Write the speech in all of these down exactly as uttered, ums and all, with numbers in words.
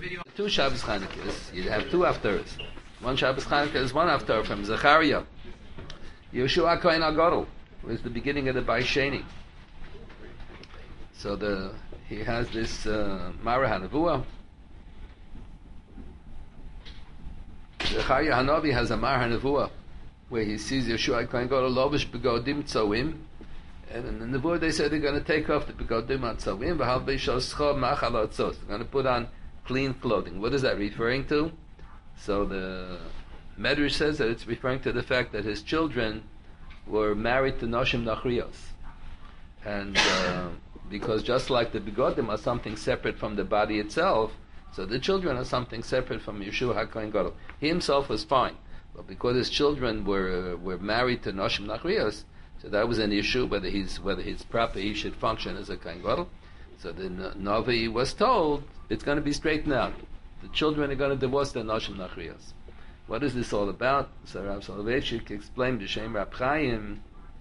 Two Shabbos Chanukahs, you have two haftarahs. One Shabbos Chanukah is one haftarah from Zechariah. Yeshua Kohen HaGadol was the beginning of the Bai Sheni. So the he has this uh, Mara HaNevuah. Zechariah Hanavi has a Mara HaNevuah where he sees Yeshua Kohen HaGadol Lovish Begodim Tzoim. And in the Nevuah they say they're going to take off the Begodim Tzoim. V'hal Beishal Schov Machal Atzos. They're going to put on clean clothing. What is that referring to? So the Medrash says that it's referring to the fact that his children were married to Noshim Nachrios. And uh, because just like the Begodim are something separate from the body itself, so the children are something separate from Yeshua HaKohen Gadol. He himself was fine, but because his children were uh, were married to Noshim Nachrios, so that was an issue whether he's whether he's proper he should function as a Kohen Gadol. So the Navi was told it's going to be straightened out. The children are going to divorce their Noshim Nachrios. What is this all about? So Rav Soloveitchik explained to Shem Rab Chaim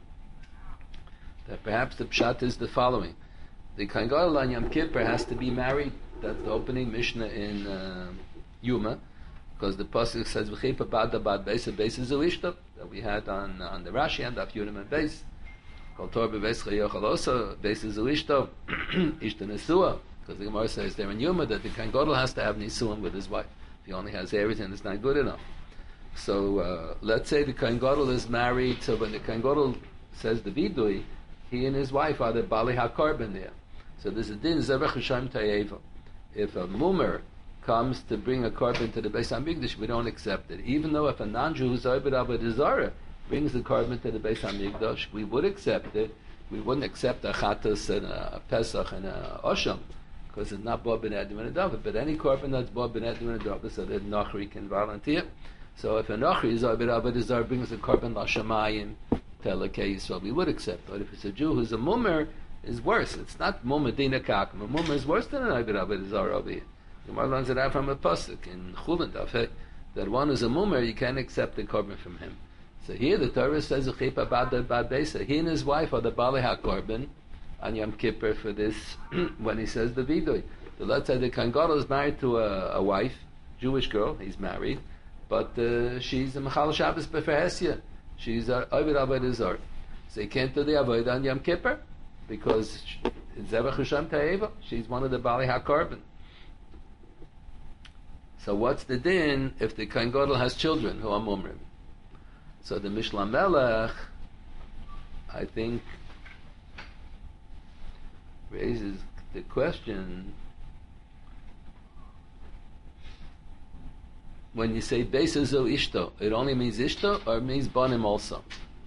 that perhaps the pshat is the following: the Kohen Gadol on Yom Kippur has to be married. That's the opening Mishnah in uh, Yuma, because the pasuk says "V'chipa bad bad beis beis zuishto" that we had on on the Rashi and Daf Yudam and beis. Kol tor beveis chayochal osa beis zuishto ishta nesua. Because the Gemara says there in Yuma that the Kohen Gadol has to have nisuim with his wife. If he only has everything, it's not good enough. So uh, let's say the Kohen Gadol is married. So when the Kohen Gadol says the vidui, he and his wife are the bali hakorban there. So there's a din zevach hashem tayeva. If a mumer comes to bring a korban to the Beis Hamikdash, we don't accept it. Even though if a non-Jew who's Oibed Avodah Zarah brings the korban to the Beis Hamikdash, we would accept it. We wouldn't accept a chatas and a pesach and a osham, because it's not Bo Ben Edim and a David. But any korban that's Bo Ben Edim and a David, so that Nachri can volunteer. So if a Nachri is Oibed Avodah Zarah brings the korban Lashamayim, Telekei Yisrael, we would accept. But if it's a Jew who's a mumer, is worse. It's not Mumma Dina Kakim. A Mumma is worse than an Oibed Avodah Zarah over here. The Gemara learns it out from a pasuk in Chulin Dafek that one is a Mummer, you can't accept the korban from him. So here the Torah says Uchipa Bad Bad Beisa. He and his wife are the Bali HaKorban on Yom Kippur for this when he says the Vidui. So let's say the Kohen Gadol is married to a, a wife, Jewish girl, he's married, but uh, she's a Mechal Shabbos B'Ferhesia. She's a Oibed Avodah Zarah. So he can't do the Avodah on Yom Kippur, because Zevach Hashem Ta'eva, she's one of the Bali HaKorban. So what's the din if the Kohen Gadol has children who are Mumrim? So the Mishnah Melech, I think, raises the question, when you say Beisazo Ishto, it only means Ishto or it means Banim also?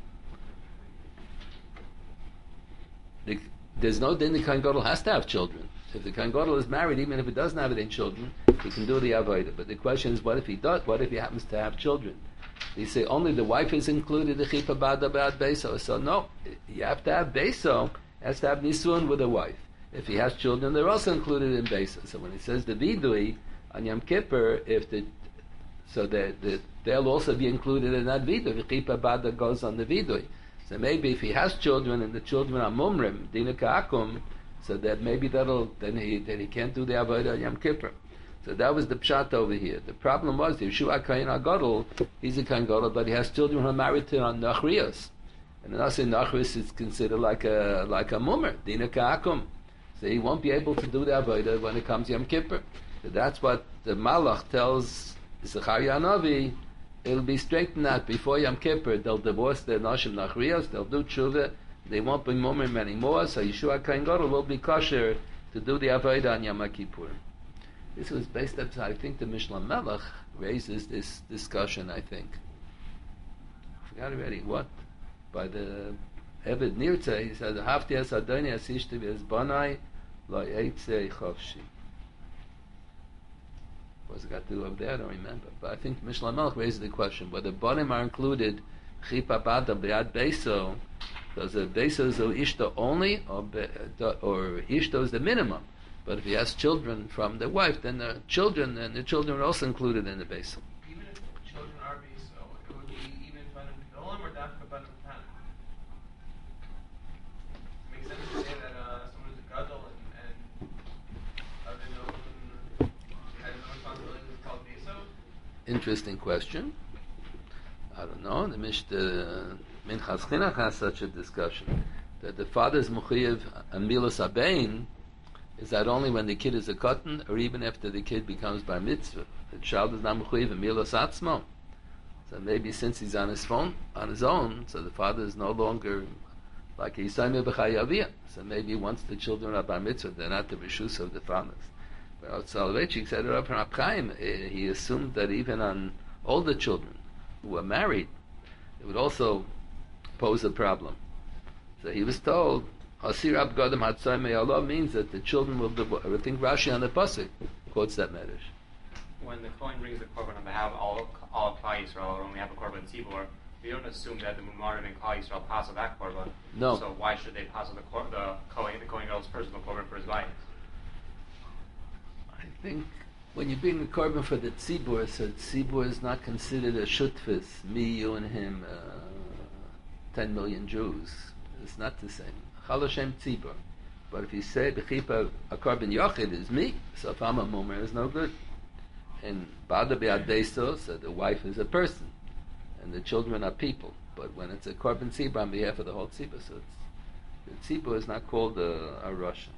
The, there's no din the Kohen Gadol has to have children. If the Kohen Gadol is married, even if he doesn't have any children, he can do the avodah. But the question is, what if he does? What if he happens to have children? They say only the wife is included. The chipa bada bad beso. So no, you have to have beso. Has to have nisuin with a wife. If he has children, they're also included in beso. So when he says the vidui on Yom Kippur, if the so that the, they'll also be included in that vidui. The chipa bada goes on the vidui. So maybe if he has children and the children are mumrim, dina ka'akum, so that maybe that'll then he then he can't do the avodah on Yom Kippur. So that was the pshat over here. The problem was the Yeshua Kohen HaGadol, he's a Kohen Gadol, but he has children who are married to Nachrios, and also Nachrios is considered like a like a mummer, dina ka'akum. So he won't be able to do the avodah when it comes Yom Kippur. So that's what the Malach tells Zechariah Hanavi. It'll be straightened out before Yom Kippur. They'll divorce their Noshim Nachrios, they'll do tshuva, they won't be mumrim anymore, so Yeshua Kohen Gadol will be kosher to do the avodah on Yom Kippur. This was based up, I think the Mishnah Melech raises this discussion, I think. I forgot already what. By the Eved Nirtze, he said, Hafti es Adoni es ishti v'es banai lo yeitzei chavshi. What's it got to do up there? I don't remember. But I think Mishnah Melech raises the question, whether banim are included, chipa bada b'yad beiso, does the beiso is ishto only, or, or ishto is the minimum? But if he has children from the wife, then the children and the children are also included in the beis. Even if children are beis, so it would be even banim gedolim or dafka banim tanim. It makes sense to say that uh, someone is a gadol and and uh, they know, had no interesting question. I don't know. The Mishnah Minchas Chinuch has such a discussion that the father's mechuyev and milas abein is that only when the kid is a cotton, or even after the kid becomes bar mitzvah. The child is not mechuyev and milas atzmo. So maybe since he's on his phone, on his own, so the father is no longer like a yisayim b'chayaviyah. So maybe once the children are bar mitzvah, they're not the rishus of the fathers. But Soloveitchik said it up from Abchaim. He assumed that even on older children who were married, it would also pose a problem. So he was told, Asir Abgadim Hatzai Me'Allah means that the children will divorce. I think Rashi on the Pasuk quotes that medrash. When the Kohen brings the korban on behalf of all, all of Klal Yisrael, when we have a korban tzibur, we don't assume that the Mumarim and Klal Yisrael pass that korban. No. So why should they pass the kor- the Kohen, the Kohen Gadol's personal korban for his wife? I think when you bring the korban for the tzibur, so tzibur is not considered a shutfis, me, you, and him, uh, ten million Jews. It's not the same. Chal Hashem tzibur. But if you say b'chipa a korban yochid is me, so if I'm a mumer, it's no good. And bada be'adeso, so the wife is a person, and the children are people. But when it's a korban tzibur on behalf of the whole tzibur, so it's, the tzibur is not called a, a Russia.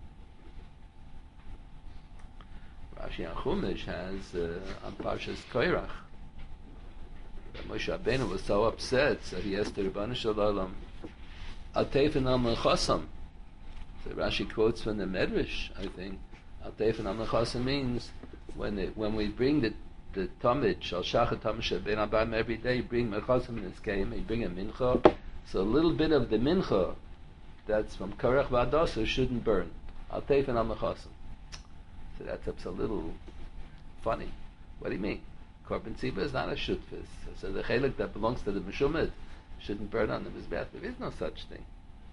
Rashi and Chumash has uh, on Parshas Koirach that Moshe Rabbeinu was so upset, so he asked the Rebbeinu Shalom, Al Teifen Al Mechasam. So Rashi quotes from the Medrash, I think. Al Teifen Al Mechasam means when it, when we bring the the Tamid Shal Shachat Tamid Ben Abayim every day, you bring Mechasam in his game, you bring a mincha. So a little bit of the mincha that's from Korach V'Adasa shouldn't burn. Al Teifen Al Mechasam. So that's a little funny. What do you mean? Korban tzibur is not a shutfis. So the chelik that belongs to the meshumad shouldn't burn on the mizbeach. There is no such thing.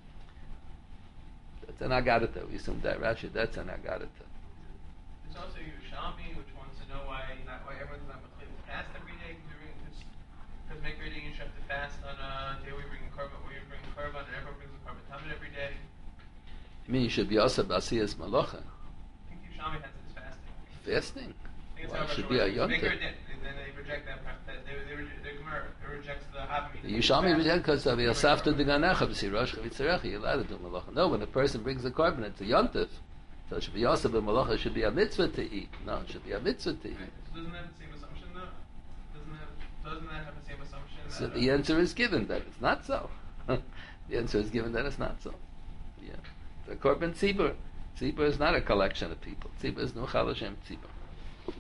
That's an agadata. We assume that Rashi. That's an agadata. There's also Yerushalmi, which wants to know why not why everyone's not mechuyev to fast every day. Because make every day you should have to fast on a day where you bring a korban, where you bring a korban, and everyone brings a korban tamid every day. You mean you should be also basiyas malacha? Yerushalmi has this fasting. Fasting? Well, it should be a yontif. And then they reject that. that they, they, they, they rejects the Havmi. The Yerushalmi rejects because of Yasafta de Ganecha b'sirosh chavitzarecha. You're allowed to do malacha. No, when a person brings a korban, it's a yontif. So it should be also, but malacha should be a mitzvah to eat. No, it should be a mitzvah to eat. Right. So doesn't that have the same assumption, though? Doesn't that, doesn't that have the same assumption? So that, the answer is given that it's not so. The answer is given that it's not so. Yeah. The korban tzibur. Tzibur is not a collection of people. Tzibur is no Chal Hashem tzibur.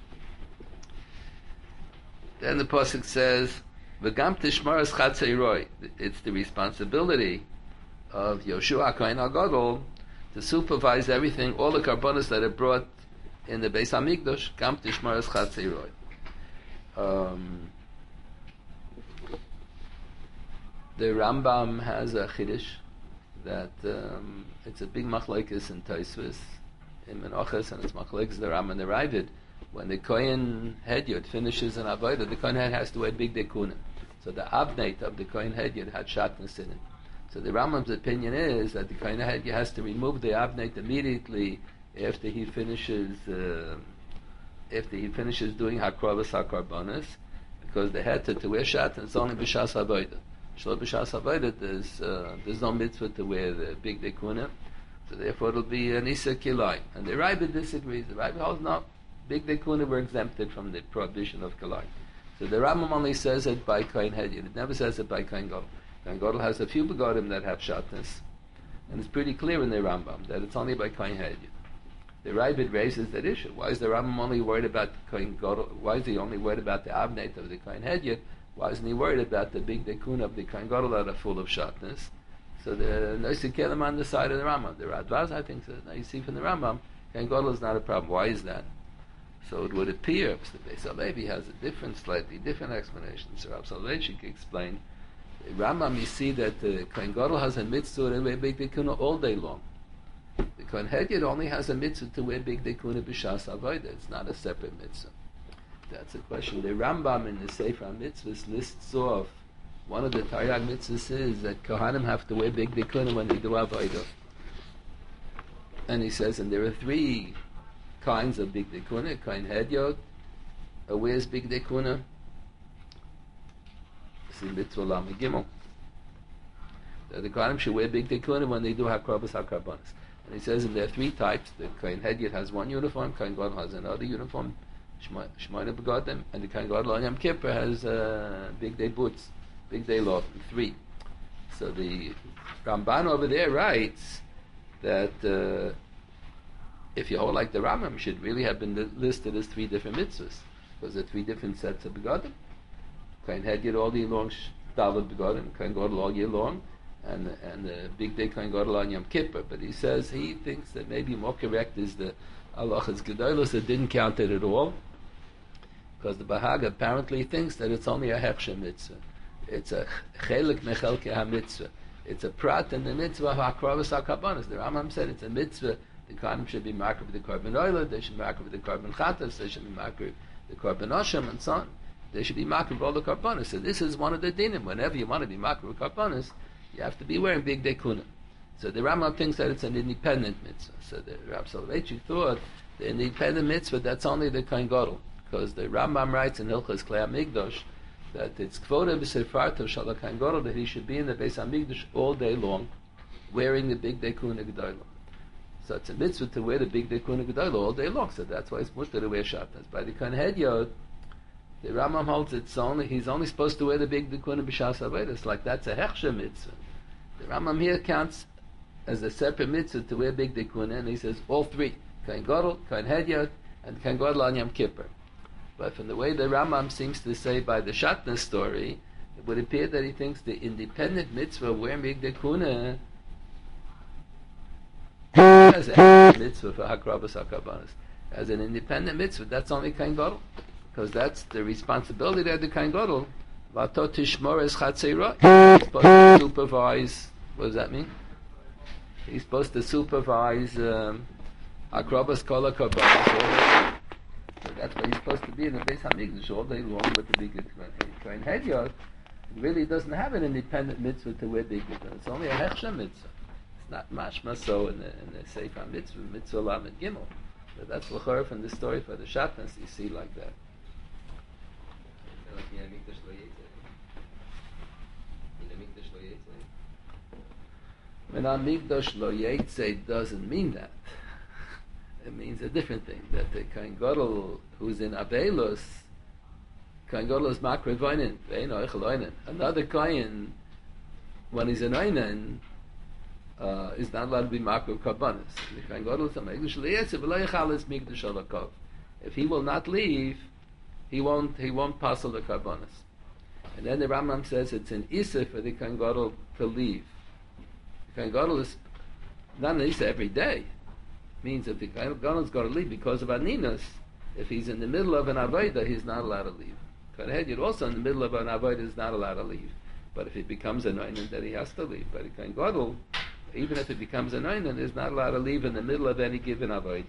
Then the pasuk says, "V'gam tishmaras chatzeiroi." It's the responsibility of Yoshua Kohen HaGadol to supervise everything, all the karbonos that are brought in the Beis Hamikdash. Gam tishmaras chatzeiroi. Um, the Rambam has a chiddush that um, it's a big machlokes in Tosfos in Menachos, and it's machlokes the Ram and the Ravid. When the Kohen Hedyot finishes an avodah, the Kohen Hedyot has to wear big dekunim. So the abnate of the Kohen Hedyot had shatnez in it. So the Rambam's opinion is that the Kohen Hedyot has to remove the abnate immediately after he finishes uh, after he finishes doing hakrovas hakarbonis, because the head to, to wear shatnez is only b'shas avodah. Shlo b'shas avodah, there's uh, there's no mitzvah to wear the big dekunim, so therefore it'll be an isa kilai. And the Ravid disagrees. The Ravid holds no. Big dekunim were exempted from the prohibition of kalai. So the Rambam only says it by Kohen Hedyot. It never says it by Kohen Gadol. Kohen Gadol has a few begodim that have shatnez, and it's pretty clear in the Rambam that it's only by Kohen Hedyot. The Ravid raises that issue. Why is the Rambam only worried about Kohen Gadol? Why is he only worried about the abnate of the Kohen Hedyot? Why isn't he worried about the big dekunim of the Kohen Gadol that are full of shatnez? So the Nosei Kelim on the side of the Rambam. The Radbaz, I think, says, now you see from the Rambam, Kohen Gadol is not a problem. Why is that? So it would appear, the Beis Halevi has a different, slightly different explanation. So Rav Soloveitchik explained, the Rambam, you see that the Kohen Gadol has a mitzvah to wear big dekuna all day long. The Kohen Hedyot only has a mitzvah to wear big dekuna b'shas avodah. It's not a separate mitzvah. That's a question. The Rambam in the Sefer HaMitzvahs lists off, one of the Taryag mitzvahs is that Kohanim have to wear big dekuna when they do avodah. And he says, and there are three kinds of big dekuna, Kohen Hedyot, Uh, where's Big Day Kuna? It's in Mitzvah Lamed Gimel. The Kohanim should wear Big Day Kuna when they do Hakrabas HaKarbanos. And he says in there are three types. The Kohen Hedyot has one uniform, Kohen Gadol has another uniform, Shmoyne Begadim, and the Kohen Gadol on Yom Kippur has uh, Big Day boots, Big Day lot, three. So the Ramban over there writes that uh, if you hold like the Rambam, should really have been listed as three different mitzvahs, because there are three different sets of Begadim. Kohen Hedyot all year long, David Begadim, Kohen Gadol all year long, and and the big day Kohen Gadol on Yom Kippur. But he says he thinks that maybe more correct is the Halachas Gedolos that didn't count it at all, because the Bahag apparently thinks that it's only a Hechsher mitzvah. It's a Chelik Mechelke HaMitzvah. It's a prat in the mitzvah of Hakrabas HaKarbanos. The Rambam said it's a mitzvah. The Kohanim should be marked with the Korban Oila, they should be marked with the Korban Chatas, they should be marked with the Korban Oshem, and so on. They should be marked with all the Karbanos. So this is one of the dinim. Whenever you want to be marked with Karbanos, you have to be wearing Big Day Kuna. So the Rambam thinks that it's an independent mitzvah. So the Rav Soloveitchik thought the independent mitzvah, that's only the Kohen Gadol, because the Rambam writes in Hilchos Klei HaMikdash that it's kvoda b'sefarto shel Kohen Gadol that he should be in the Beis HaMikdash all day long, wearing the Big Day Kuna Gedolah. So it's a mitzvah to wear the Big Day Kuna Gedolah all day long. So that's why it's mutter to wear shatnas. By the Kohen Hedyot, the Rambam holds it's only he's only supposed to wear the Big Day Kuna b'shas avodas. Like that's a hechsher mitzvah. The Rambam here counts as a separate mitzvah to wear Big Day Kuna, and he says all three: Kohen Gadol, Kohen Hedyot, and Kohen Gadol on Yom Kippur. But from the way the Rambam seems to say by the Shatnez story, it would appear that he thinks the independent mitzvah of wearing Big Day Kuna as a mitzvah for Hakrabas HaKarbanos. As an independent mitzvah, that's only Kohen Gadol, because that's the responsibility of the Kohen Gadol. Vato tishmor es chatzera. He's supposed to supervise. What does that mean? He's supposed to supervise um, Hakrabas Kol HaKarbanos. So that's why he's supposed to be in the Beis HaMikdash all day long with the Big Kohen Hedyot. It really doesn't have an independent mitzvah to wear Big Day. It's only a hechsher mitzvah. It's not mashma so in the, in the Sefer mitzvah, mitzvah lamed gimel. But that's l'chor from the story for the Shatnez. You see like that. When Hamikdash lo yetze doesn't mean that. It means a different thing. That the Kohen Gadol who's in Abelos, Kohen Gadol is makriv oinen, ve'eno echel oinen. Another Kohen, when he's in oinen, uh, is not allowed to be makriv karbanos. The Kohen Gadol is a Hamikdash lo yetze v'lo yechal es mikdash alakov. If he will not leave, he won't he won't passel the karbanos. And then the Rambam says it's an issa for the Kohen Gadol to leave. The Kohen Gadol is not an issa every day. Means if the Kohen Gadol is going to leave because of aninus, if he's in the middle of an avodah, he's not allowed to leave. Kohen Hedyot also in the middle of an avodah is not allowed to leave. But if it becomes an oinen, then he has to leave. But the Kohen Gadol, even if it becomes an oinen, is not allowed to leave in the middle of any given avodah.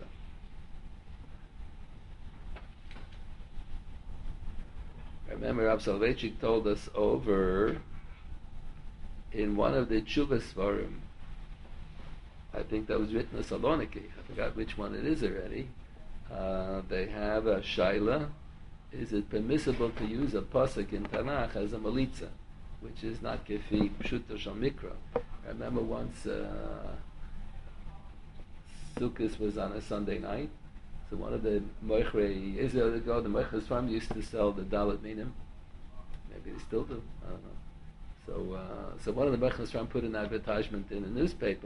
Remember, Rav Soloveitchik told us over in one of the Tshuvah Svarim, I think that was written in Saloniki, I forgot which one it is already, uh, they have a shaila, is it permissible to use a pasuk in Tanakh as a malitza, which is not kefi pshuto shal mikra. I remember once uh, Sukkot was on a Sunday night, so one of the Moichrei Israel ago, the Moichrei farm used to sell the Dalet Minim. Maybe they still do. I don't know. So, uh, so one of the Moichrei farm put an advertisement in a newspaper.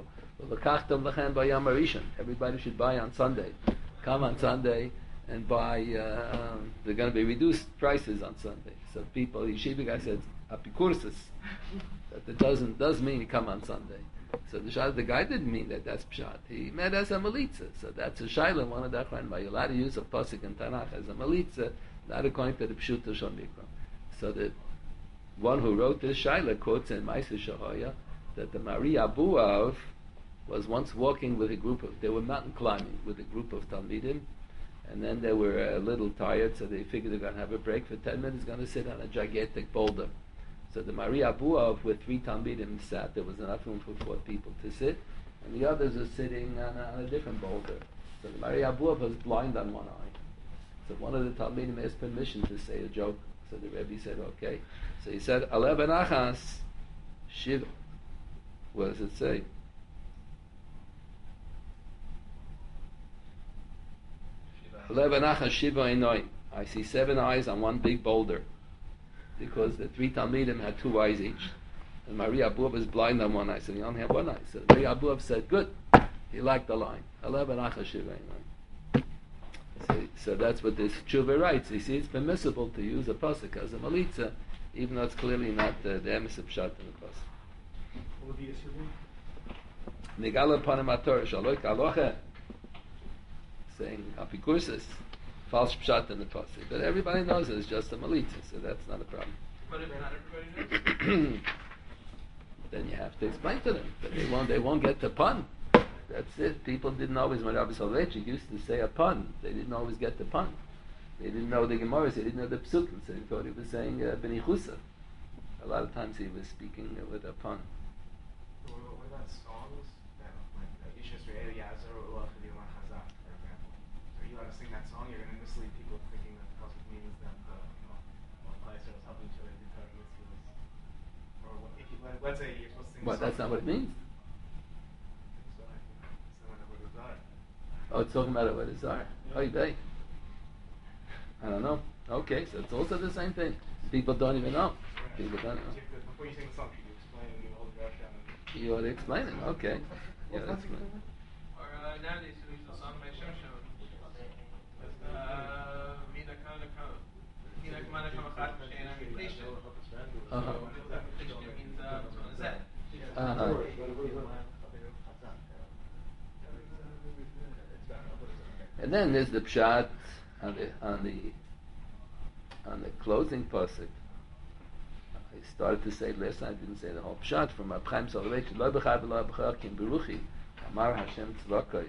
Everybody should buy on Sunday. Come on Sunday and buy. Uh, they're going to be reduced prices on Sunday. So people, yeshiva guy says apikursis. That it doesn't does mean you come on Sunday. So the shayla, the guy didn't mean that. That's pshat. He meant as a malitza. So that's a shayla. One of the achron. Are you allowed to use a pasuk in Tanakh as a malitza, not according to the pshuto shel mikra? So the one who wrote this shayla quotes in Ma'aser Shahoya that the Maria Abuav was once walking with a group of. They were mountain climbing with a group of talmidim, and then they were a little tired, so they figured they're going to have a break for ten minutes. Going to sit on a gigantic boulder. So the Maria Abuav with three talmidim sat. There was enough room for four people to sit, and the others were sitting on a, on a different boulder. So the Maria Abuav was blind on one eye. So one of the Talmidim asked permission to say a joke. So the Rebbe said, okay. So he said, Alev Nachas Shiva. What does it say? Alev Nachas Shiva Einoi. I see seven eyes on one big boulder. Because the three Talmidim had two eyes each. And Maria Abuav was blind on one eye, so he only had one eye. So Maria Abuav said, good. He liked the line. Alev Nachas Shiva Einoi. So, so that's what this tshuva writes. You see, it's permissible to use a pasuk as a malitza, even though it's clearly not uh, the emes of pshat in the pasuk. What would be a sibling? Nigala panim ator shaloik aloche, saying apikursis, false pshat in the pasuk. But everybody knows it, it's just a malitza, so that's not a problem. But if not everybody knows? Then you have to explain to them. But they won't. They won't get the pun. That's it. People didn't always, when Rabbi Soloveitchik used to say a pun, they didn't always get the pun. They didn't know the Gemaras, they didn't know the Psukim, so they thought he was saying uh, B'nai Chusa. A lot of times he was speaking uh, with a pun. What about songs that, like, the Ishas Re'el Yazar or Ulach V'Dilan Chazak, for example? So you want to sing that song, you're going to mislead people thinking that the pasuk means that the, you know, one place was helping each other do Torah mitzvahs. Or what, if you, let, let's say you're supposed to sing What, a song. that's not what it means? So, I think it's not what it was. Oh, it's talking about what is Zar. Oh, you bet. I don't know. Okay, so it's also the same thing. People don't even know. People don't know. Before you sing the song, should you explain and give a whole drush down? You ought to explain it. Okay. You ought to explain it. Or uh, nowadays we use the song by Shosho. Mina Kana Kana. Mina Kamana Kama Chat Mashiach and Repletion. Uh-huh. Repletion means uh, what's that? Uh-huh. And then there's the pshat on the on the on the closing pasuk. I started to say last night. I didn't say the whole pshat from Chaim Soloveitchik. Lo b'chai v'lo b'chai kim beruchi Amar Hashem tzvakos.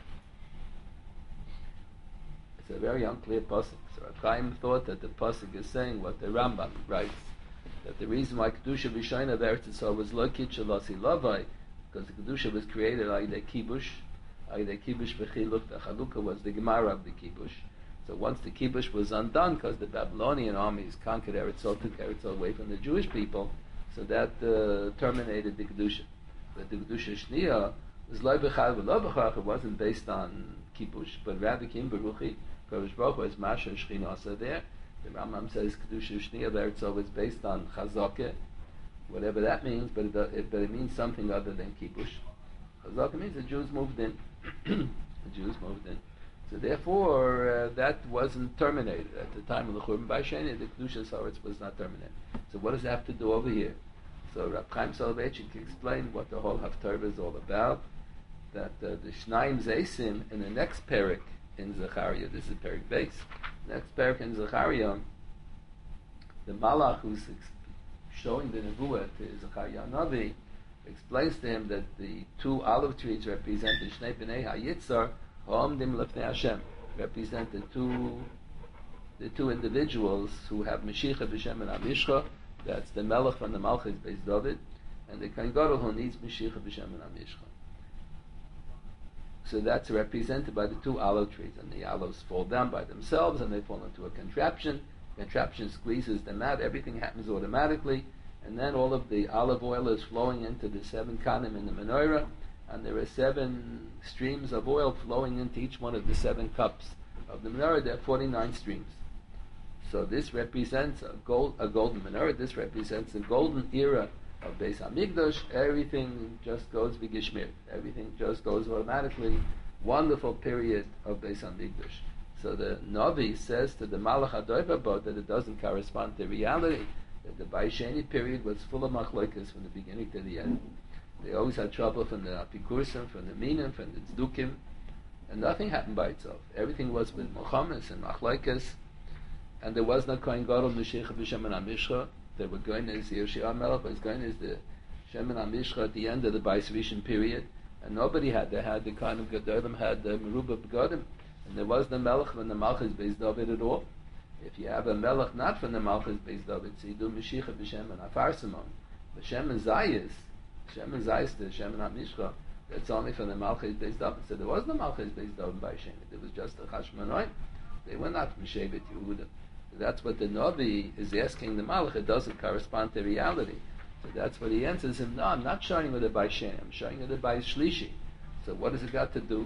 It's a very unclear pasuk. So Chaim thought that the pasuk is saying what the Rambam writes, that the reason why kedusha v'shayna v'eretz Yisrael was lo kitcha lasi lavai, because the kedusha was created by the kibush. The kibush v'chiluk, the chalukah was the gemara of the kibush. So once the kibush was undone, because the Babylonian armies conquered Eretz Yisrael, took Eretz Yisrael away from the Jewish people, so that uh, terminated the kedusha. But the kedusha shniya was lo b'chai v'lo b'chai. It wasn't based on kibush, but rather kim beruchi. Kodesh Baruch Hu is masha shchinasa there. The Rambam says kedusha shniya of Eretz Yisrael was based on chazakah, whatever that means, but it, it, but it means something other than kibush. Chazakah means the Jews moved in. The Jews moved in. So therefore, uh, that wasn't terminated. At the time of the Churban Bashani, the Kedushas Haaretz was not terminated. So what does it have to do over here? So Rab Chaim Soloveitchik explained what the whole Haftarah is all about, that uh, the Shnayim Zeisim in the next parak in Zechariah, this is parak base, next parak in Zechariah, the Malach who's ex- showing the Nebuah to Zechariah Navi, explains to him that the two olive trees represent the Shnei B'nei HaYitzar Ha'omdim Lefnei Hashem, represent the two the two individuals who have Mashiach B'Shem and Amishcha. That's the Melech from the Malchus Beis David, and the Kohen Gadol who needs Mashiach B'Shem and Amishcha. So that's represented by the two olive trees, and the olives fall down by themselves, and they fall into a contraption. Contraption squeezes them out. Everything happens automatically. And then all of the olive oil is flowing into the seven kanim in the menorah, and there are seven streams of oil flowing into each one of the seven cups of the menorah. There are forty-nine streams. So this represents a gold, a golden menorah. This represents the golden era of Beis Hamikdash. Everything just goes v'gishmir. Everything just goes automatically. Wonderful period of Beis Hamikdash. So the Navi says to the Malach HaDoiva that it doesn't correspond to reality. That the Baisheni period was full of machlokas from the beginning to the end. They always had trouble from the Apikursim, from the Minim, from the Tzdukim, and nothing happened by itself. Everything was with Mochamis and machlokas, and there was no Kohen Gadol, Mashiach B'Shem and Amishcha. They were going as Yoshia Melech was going as the Shem and Amishcha at the end of the Bais Rishon period, and nobody had. They had the kind of Gedolim, had the Meruba Begodim, and there was the Melech when the Malchus Beis David at all. If you have a melech not from the Malchus Beis David, so you do Mashiach B'Shem and Afar Simon, B'Shem and Zayis, B'Shem and Zayis, the Shem and Amishcha, that's only from the Malchus Beis David. So there was no Malchus Beis David by Shem. It was just a Chashmonoi. They were not from Shevet Yehuda. So that's what the Navi is asking the Malach. It doesn't correspond to reality. So that's what he answers him. No, I'm not showing you the Bais Sheni. I'm showing you the Bais Shlishi. So what has it got to do?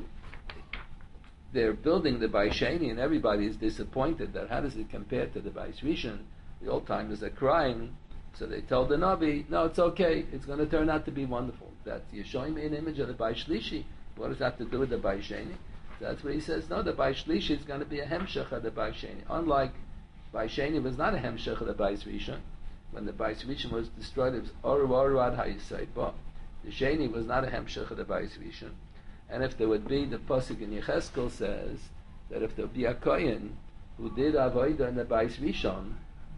They're building the Bais Sheni, and everybody is disappointed that how does it compare to the Bais Rishon? The old timers are crying. So they tell the Navi, no, it's okay. It's going to turn out to be wonderful. That you're showing me an image of the Bais Shlishi. What does that have to do with the Bais Sheni? That's what he says. No, the Bais Shlishi is going to be a hemshech of the Bais Sheni. Unlike Bais Sheni was not a hemshech of the Bais Rishon. When the Bais Rishon was destroyed, it was Oru Oru Ad Hayisai. But the Sheni was not a hemshech of the Bais Rishon. And if there would be, the pasuk in Yecheskel says that if there would be a kohen who did avodah in the Bais Rishon,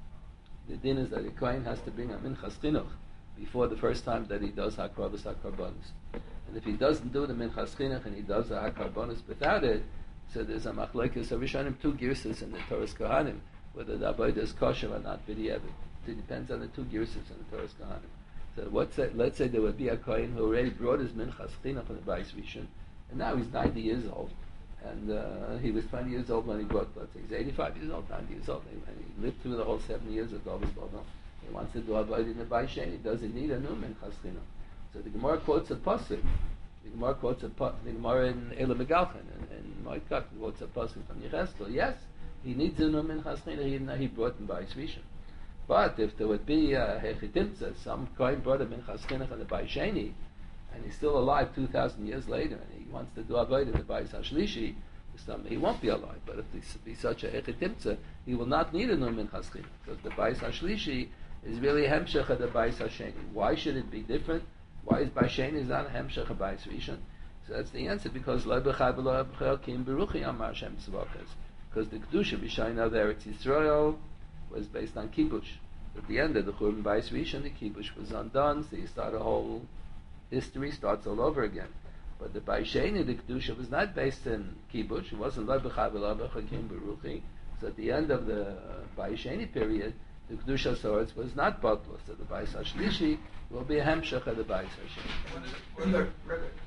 the din is that the kohen has to bring a minchas chinuch before the first time that he does hakrabas hakarbonis. And if he doesn't do the minchas chinuch and he does the hakarbonis without it, so there's a machlokes of Rishonim, two girsas in the Torah's Kohanim, whether the avodah is kosher or not. B'diavad. It depends on the two girsas in the Torah's Kohanim. So what's that? Let's say there would be a kohen who already brought his minchas chinuch in the Bais Rishon, and now he's ninety years old, and uh, he was twenty years old when he brought, let's say he's eighty-five years old, ninety years old, and he lived through the whole seventy years of Gavos Bodom. He wants to do avodah in the Bais Sheni. Does he need a new minchas chinuch? So the Gemara quotes a pasuk. The Gemara quotes a pasuk. The Gemara in Eila Megalchen and, and Moedkach quotes a pasuk from Yecheskel. Yes, he needs a new minchas chinuch. He, he brought in Bais Rishon. But if there would be a hechitimtza, some kohen brought a minchas chinuch in the Bais Sheni, and he's still alive two thousand years later, and he wants to do avodah in the Bais Hashlishi, he won't be alive. But if there be such a hechitimtza, he will not need a new minchas chinuch, because the Bais Hashlishi is really a hemshech of the Bais Hasheni. Why should it be different? Why is Bais Sheni is not a hemshech of Bais Rishon? So that's the answer, because lo b'chai v'lo b'chel ki im beruchi amar Hashem tzvachas. Because the kedusha b'shayna of Eretz Yisrael was based on kibush. At the end of the Churban Bais Rishon, the kibush was undone, so you start a whole history, starts all over again. But the Bais Sheni, the kedusha, was not based in kibush. It wasn't lo b'chai v'lo b'chel ki im beruchi. So at the end of the uh, Bais Sheni period, the kedusha swords was not bottled. So the Bais Hashlishi will be a hemshech of the Bais Hasheni. In terms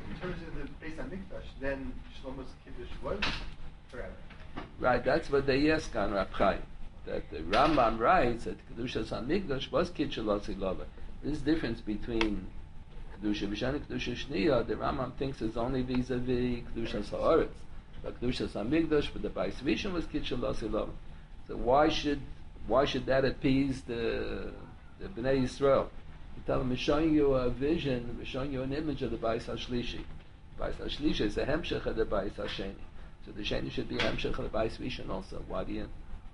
of the Beis Hamikdash, then Shlomo's kiddush was forever. Right, that's what they ask on Rab Chaim. That the Rambam writes that Kedushas HaMikdash was Kiddush Lova. This difference between Kedusha B'Shani and Kedusha Shniya, the Rambam thinks is only vis-a-vis Kedushas HaOretz. But Kedushas HaMikdash for the Bais Rishon was Kiddush Lova. So why should why should that appease the the Bnei Yisrael? You tell them, we're showing you a vision, we're showing you an image of the Bais HaShlishi. Bais HaShlishi is a hemshech of the Bais HaSheni. So the Sheni should be a hemshech of the Bais Rishon also. Why do you...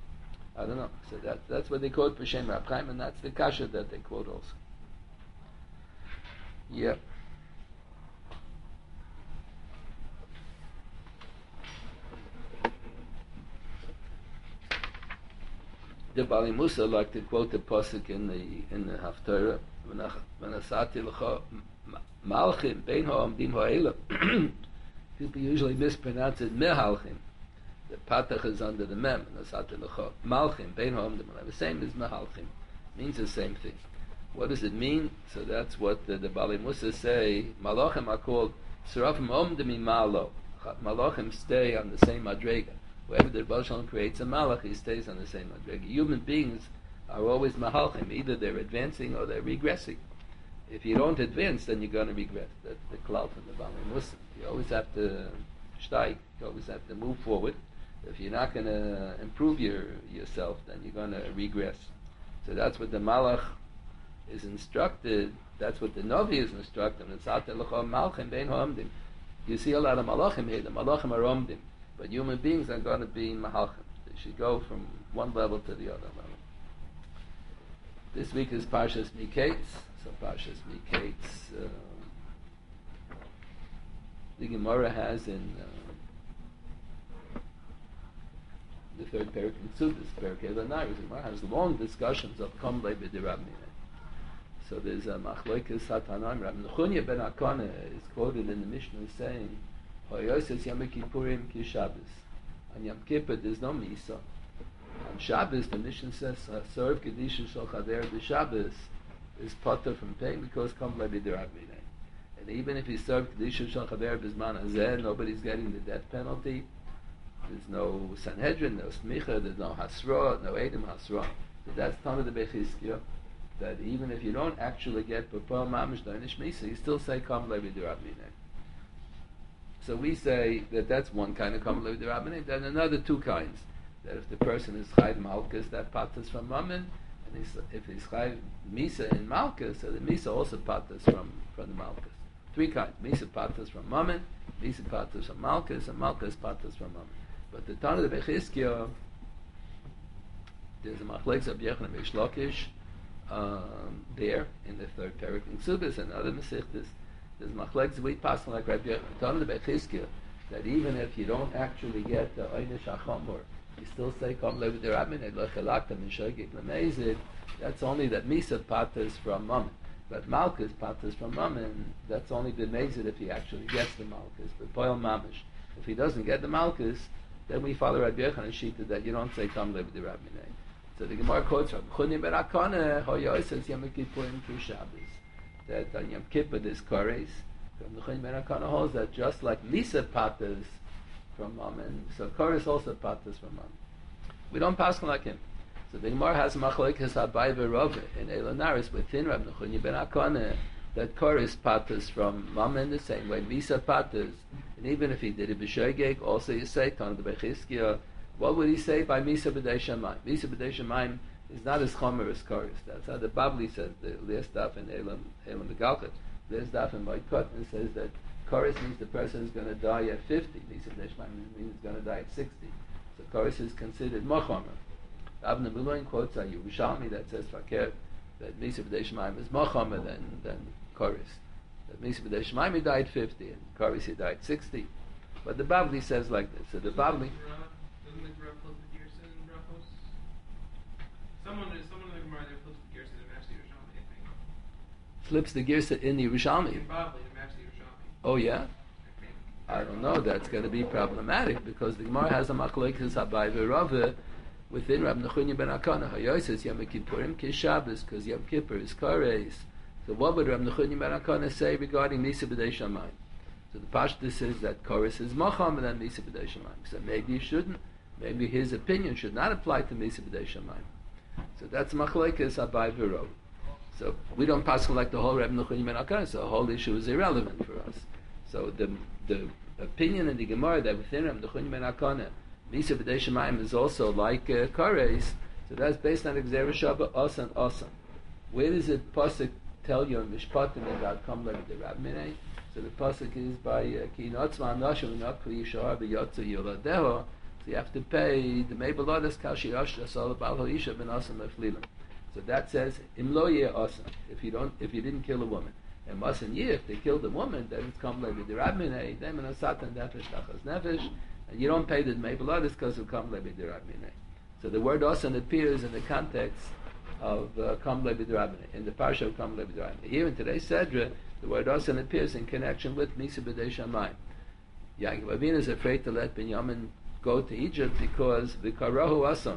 I don't know. So that, that's what they quote B'Shem Rab Chaim, and that's the kasha that they quote also. Yeah. The Bali Musa like to quote the pasuk in the in the Haftarah, "V'nasati l'cha malchim bein ha'amdim ha'elam." People usually mispronounce it mehalchim. The patach is under the mem, "V'nasati l'cha malchim bein ha'amdim." The same as mehalchim, means the same thing. What does it mean? So that's what the, the Bali Musa say. Malachim are called serafim omdim imalo. Malachim stay on the same madrega. Wherever the Baal Shalom creates a malach, he stays on the same madrega. Human beings are always mahalchim. Either they're advancing or they're regressing. If you don't advance, then you're going to regress. That's the cloud from the Bali Musa. You always have to steig. You always have to move forward. If you're not going to improve your yourself, then you're going to regress. So that's what the malach is instructed. That's what the Navi is instructed. You see a lot of malachim here. The malachim are omdim. But human beings are going to be mahalchim. They should go from one level to the other level. This week is Parshas Miketz. So Parshas Miketz, uh, the Gemara has in uh, the third parak in Tzubis, parak Elanai, the Gemara has long discussions of Komlei b'dirab mineh. So there's a machlokes Satanaim. Rabbi Nechunya ben Akana is quoted in the Mishnah saying, "Hoyos Yom Kippurim ki Shabbos." On Yom Kippur there's no Misa. On Shabbos the Mishnah says, "Serve Kedisha Shal Chaver b'Shabbos is potter from paying because Komlei b'dirab mineh." And even if he served Kedisha Shal Chaver b'Zman Hazeh, nobody's getting the death penalty. there's no Sanhedrin, no Smicha, there's no Hasra, no Edom Hasra. So that's Tana de Bechizkiya, that even if you don't actually get Papa Mamish Doinish Misa, you still say Kam Levi D'Rabminei. So we say that that's one kind of Kam Levi D'Rabminei. Then another two kinds. That if the person is Chayv Malkus, that patas from Mammon, and he's, if he's Chayv Misa in Malkus, so the Misa also patas from, from the Malkus. Three kinds. Misa patas from Mammon, Misa patas from Malkus, and Malkus patas from Mammon. But the Tana de Bechizkiya, there's a Machlekes of Yechon and Reish Lakish um, there in the third parak in Ksubis and other Mesichtas. There's Machlekes we pass on like Rabbi Yechon. Tana de Bechizkiya, that even if you don't actually get the Oynish HaChamor, you still say Kam Levi D'Rabminei L'chalakta Min Shogeg L'Meizid. That's only that Misa patas from Mammon. But Malkus patas from Mammon, that's only the Meizid if he actually gets the Malkus. But Poel Mamish, if he doesn't get the Malkus, then we follow Rabbi Yechon and Shita that you don't say Kam Levi D'Rabminei. So the Gemara quotes from Chunim ben Akana, Hoya says Yom Kippurim Ki Shabbos. That on Yom Kippur there's Kores. From the Chunim ben Akana holds that just like Misa patas from Mammon, so Kores also patas from Mammon. We don't pass like him. So the Gemara has Machlekes Abai v'Rove in Elonaris within Rab Nechuni ben Akana that Kores patas from Mammon the same way Misa patas, and even if he did it b'Shogeg, also you say Tana de Bechizkiya. What would he say by Misa b'Dei Shamayim? Misa b'Dei Shamayim is not as chomer as Kores. That's how the Babli says. The last daf in Elam Elam Megalchet, last daf in Moed Katan says that Kores means the person is going to die at fifty. Misa b'Dei Shamayim means he's going to die at sixty. So Kores is considered more chomer. Avnei Miluim quotes a Yerushalmi that says Fakir that Misa b'Dei Shamayim is more chomer than than Kores. That Misa b'Dei Shamayim he died fifty and Kores he died sixty. But the Babli says like this. So the Babli. Someone is someone in the Gemara there flips the Gersa to match the Yerushalmi, I think. Flips the Gersa in the Yerushalmi. In Babli to match the Yerushalmi. Oh yeah? I think. I don't know. That's going to be problematic because the Gemara has a Machlekes Abai v'Rove within Rab Nechuni ben Akana. Hayoy says Yom Kippurim Ki Shabbos because Yom Kippur is Kores. So what would Rab Nechuni ben Akana say regarding Misa b'Dei Shamayim? So the Pashtus says that Kores is Macham and then Misa b'Dei Shamayim. So maybe he shouldn't. Maybe his opinion should not apply to Misa b'Dei Shamayim. So that's Machlekes Abai v'Rove. So we don't pass like the whole Reb Nechuni ben Akana. So the whole issue is irrelevant for us. So the the opinion in the Gemara that within Reb Nechuni ben Akana, Misa b'Dei Shamayim is also like uh, Kores. So that's based on Gzera Shava Osan Osan. Where does it pasuk tell you in Mishpatim about Kam Levi D'Rabminei? So the pasuk is by Ki Notzma Nashim Nakli Yishar B'Yotzu Yoladeho. You have to pay the Meibelodas Kashi Ashra Sal Bal Hoisha Ben Asan Leflilim. So that says Im Lo Yeh Asan. If you don't, if you didn't kill a woman, and Asan Yeh, if they killed a woman, then it's Kam Levi D'Rabminei. Then Min Satan Nefesh Tachas Nefesh, and you don't pay the Meibelodas because of Kam Levi D'Rabminei. So the word Asan appears in the context of uh, Kam Levi D'Rabminei in the parsha of Kam Levi D'Rabminei. Here in today's Sedra, the word Asan appears in connection with Misa b'Dei Shamayim. Yaakov Avinu is afraid to let Binyamin go to Egypt because the Karahu Asan.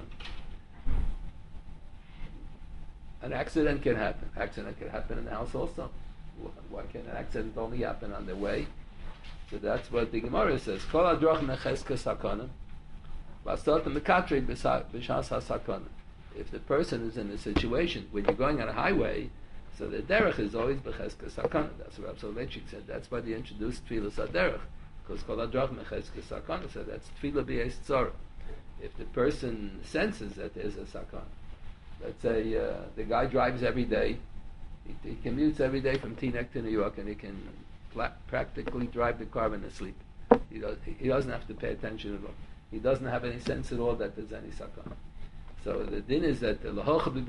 An accident can happen. Accident can happen in the house also. Why can an accident only happen on the way? So that's what the Gemara says. Kol hadrach mecheska sakana, v'asot mekatrid b'shas hasakana. If the person is in a situation when you're going on a highway, so the derech is always b'cheska sakana. That's what Rav Soloveitchik said. That's why they introduced tefillas haderech. Because kol hadrach mecheska sakana, so that's tefillah b'yesh tzara. If the person senses that there's a sakana, let's say uh, the guy drives every day, he, he commutes every day from Teaneck to New York, and he can pla- practically drive the car when asleep. He, does, he doesn't have to pay attention at all. He doesn't have any sense at all that there's any sakana. So the din is that you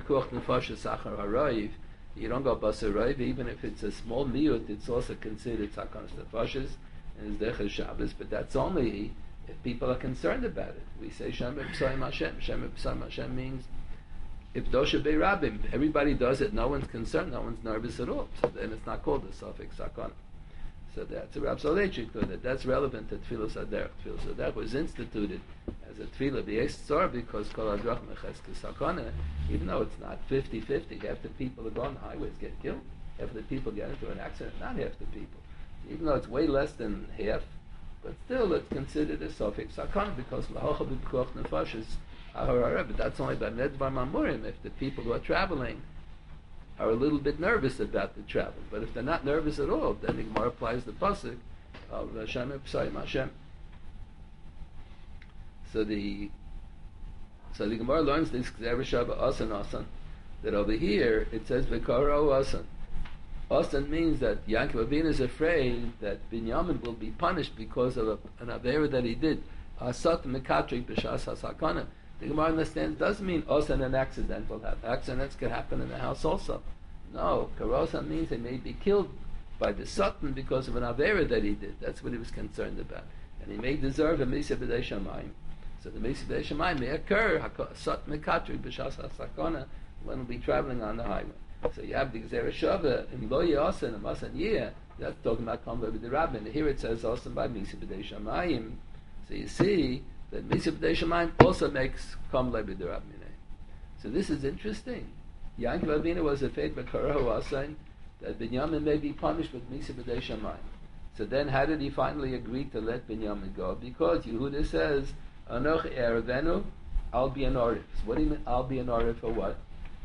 don't go basar roiv, even if it's a small miyut, it's also considered sakanas nefashos and it's derech Shabbos. But that's only if people are concerned about it. We say Shem B'Psayim Hashem. Shem B'Psayim Hashem means if dosha be'rabim, everybody does it. No one's concerned. No one's nervous at all. So then it's not called a suffix sakana. So that's a Rav Soloveitchik that that's relevant to Tfilos Haderech. Tfilos Haderech was instituted as a Tfilah b'yesh tzor because Kol Hadrach Mecheska Sakana, even though it's not fifty-fifty, half the people that go on the highways get killed, half the people get into an accident, not half the people. Even though it's way less than half, But still, it's considered a Sofik Sakana because Lahocha B'Pikuach Nefesh is Ahar. But that's only by Nedvar Mamurim if the people who are traveling are a little bit nervous about the travel. But if they're not nervous at all, then the Gemara applies the pasuk of Hashem Epsayim Hashem. So the so the Gemara learns this Gzeira Shava Asan Asan, that over here it says V'Karo Asan. Asan means that Yaakov Avinu is afraid that Binyamin will be punished because of a, an avera that he did. Asat Mekatrik B'Shas HaSakana. The Gemara understands doesn't mean Asan an accidental happen. Accidents can happen in the house also. No, Karosa means he may be killed by the Satan because of an avera that he did. That's what he was concerned about. And he may deserve a Misa B'dei Shamayim. So the Misa B'dei Shamayim may occur, Asat Mekatrik B'Shas HaSakana, when he'll be traveling on the highway. So you have the Gzeira Shava in Lo Yasin and Masan Yeh. That's talking about Kamva B'dei Rabbin. Here it says also by Misa B'dei Shamayim. So you see that Misa B'dei Shamayim also makes Kamva B'dei Rabbin. So this is interesting. Yaakov Avinu was afraid by Karahu Asan that Binyamin may be punished with Misa B'dei Shamayim. So then, how did he finally agree to let Binyamin go? Because Yehuda says, "Anoch Erevenu, I'll be an Orif." So what do you mean? I'll be an Orif for what?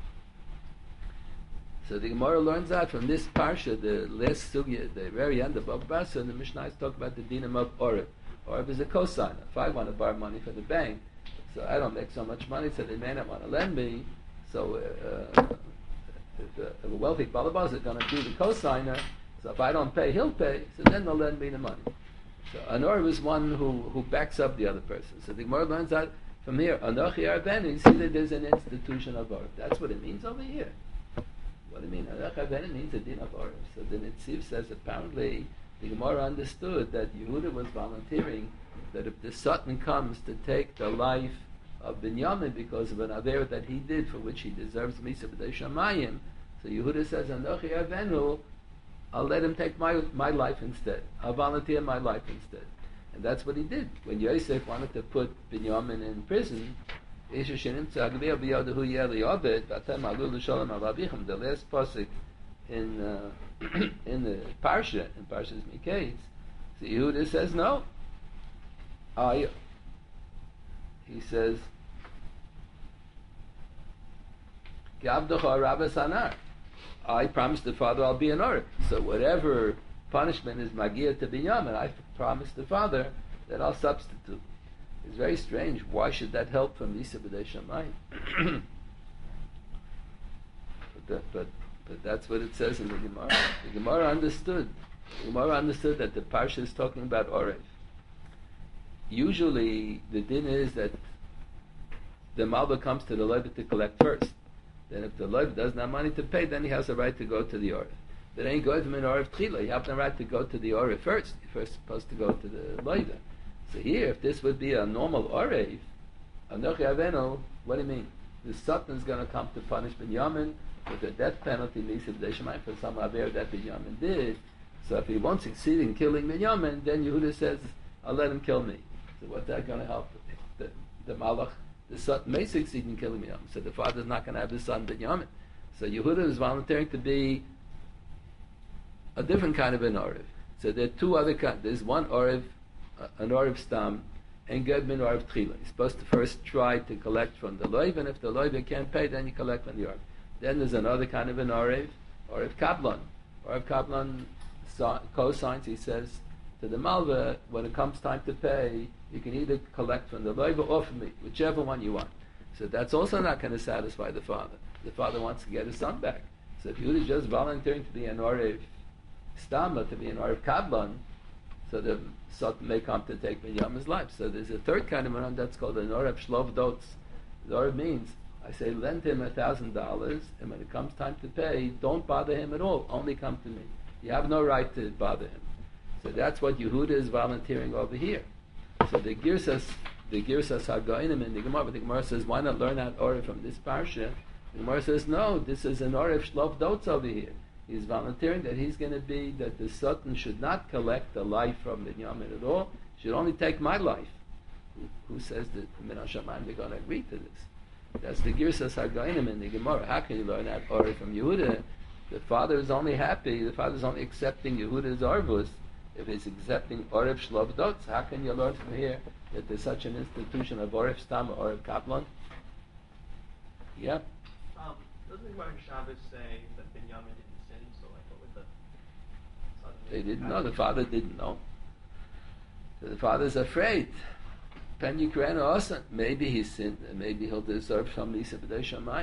So the Gemara learns out from this parsha, the last sugya, the very end of Bava Basra, and the Mishnah is talking about the dinam of Orif. Orif is a cosigner. If I want to borrow money from the bank, so I don't make so much money, so they may not want to lend me. So uh, if, a, if a wealthy balabaz is going to be the cosigner, so if I don't pay, he'll pay. So then they'll lend me the money. So an Orif is one who, who backs up the other person. So the Gemara learns out from here. Anochi Arben, you see that there's an institution of Orif. That's what it means over here. What do you mean? It means a din of Orif. So the Netziv says apparently the Gemara understood that Yehuda was volunteering that if the Satan comes to take the life of Binyamin because of an aver that he did for which he deserves Misa B'dei Shamayim, so Yehuda says, Anochi Avenu, I'll let him take my my life instead. I'll volunteer my life instead. And that's what he did. When Yosef wanted to put Binyamin in prison, the last pasuk in uh, in the parsha, in Parshas Miketz, so Yehuda says no. I, he says, I promised the father I'll be an Orif. So whatever punishment is Magia to Binyamin, I promised the father that I'll substitute. It's very strange. Why should that help from Misa B'dei Shamayim? but, that, but but that's what it says in the Gemara. The Gemara understood. The Gemara understood that the parsha is talking about Orif. Usually, the din is that the Malba comes to the Levi to collect first. Then, if the Levi doesn't have money to pay, then he has a right to go to the Orif. But ain't going to an Orif Tchila. You have the right to go to the Orif first. You're first supposed to go to the Levi. So here, if this would be a normal Orev, Anochi Avenu, what do you mean? The Satan is going to come to punish Binyamin with a death penalty, Misa B'dei Shamayim, for some aver that Binyamin did. So if he won't succeed in killing Binyamin, then Yehuda says, I'll let him kill me. So what's that going to help? The, the Malach, the Satan may succeed in killing Binyamin. So the father's not going to have his son Binyamin. So Yehuda is volunteering to be a different kind of an Orev. So there are two other kinds. There's one Orev, an Orif Stam, and Ged min Orif Tchila. You're supposed to first try to collect from the Loiv, and if the Loiv can't pay, then you collect from the Orif. Then there's another kind of an Orif, Orif Kaplan. Orif Kaplan co-signs, he says to the Malva, when it comes time to pay, you can either collect from the Loiv or from me, whichever one you want. So that's also not going to satisfy the father. The father wants to get his son back. So if you're just volunteering to be an Orif Stam, to be an Orif Kaplan, so the Satan may come to take Binyamin's life. So there's a third kind of an that's called an Oref Shlov Dots. The Oref means, I say, lend him a thousand dollars, and when it comes time to pay, don't bother him at all. Only come to me. You have no right to bother him. So that's what Yehuda is volunteering over here. So the Girsas, the Girsas Hagoinim in the Gemara, but the Gemara says, why not learn out Oref from this parsha? The Gemara says, no, this is an Oref Shlov Dots over here. He's volunteering that he's going to be, that the Satan should not collect the life from Binyamin at all, should only take my life. Who, who says that Min HaShamayim they're going to agree to this? That's the Girsas HaGainim in the Gemara. How can you learn that Ori from Yehuda? The father is only happy, the father is only accepting Yehuda's Arvus if it's accepting Orev Shlov Dots, how can you learn from here that there's such an institution of Orev Stam or Orev Kaplan? Yeah. Um, doesn't the Gemara in Shabbos say that Binyamin didn't sin? So, like, what would the son They didn't know. The father didn't know. So the father's afraid. Pen Yikreinu Osan. Maybe he sinned, and maybe he'll deserve some Misa B'dei Shamayim.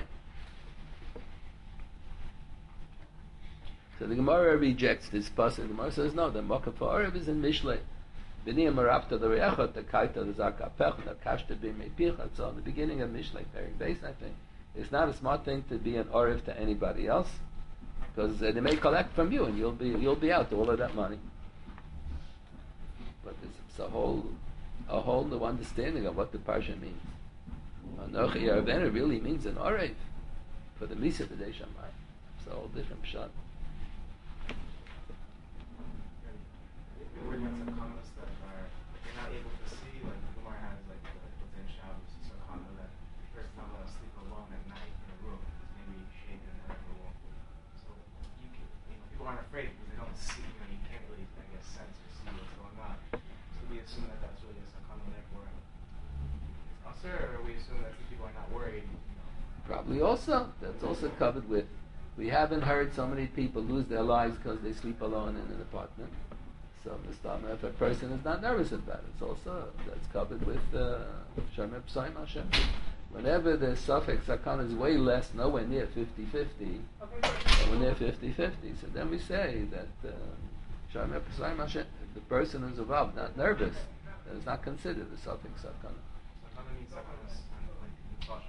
So the Gemara rejects this pasuk. The Gemara says no. The Mokav Orev is in Mishlei. B'niyam Marapta the Reachot, the Kaita the Zakapech, the Kashta B'mei Picha. So in the beginning of Mishlei, very base, I think, it's not a smart thing to be an Orev to anybody else, because uh, they may collect from you, and you'll be you'll be out all of that money. But it's, it's a whole a whole new understanding of what the parsha means. Anochi Yarvena really means an Orev for the Misa B'dei Shamayim. It's a whole different shot. We're going to comments that are you're not able to see, like the Gemara has like within Shabbos, so comment that the person not going to sleep alone at night in a room because maybe shaken and whatever won't. So you can, you know, people aren't afraid because they don't see, you know, you can't really, I guess, sense or see what's going on. So we assume that that's really a sakana, therefore it's usher, or we assume that these people are not worried, you know. Probably also. That's also covered with. We haven't heard so many people lose their lives because they sleep alone in an apartment. So, if a person is not nervous about it, it's also that's covered with Shomer P'sayim Hashem. Whenever the suffix sakana is way less, nowhere near fifty-fifty, nowhere near fifty-fifty, so then we say that Shomer P'sayim Hashem, if the person who's involved not nervous, then it's not considered a suffix sakana. Sakana means sakana, like cautious.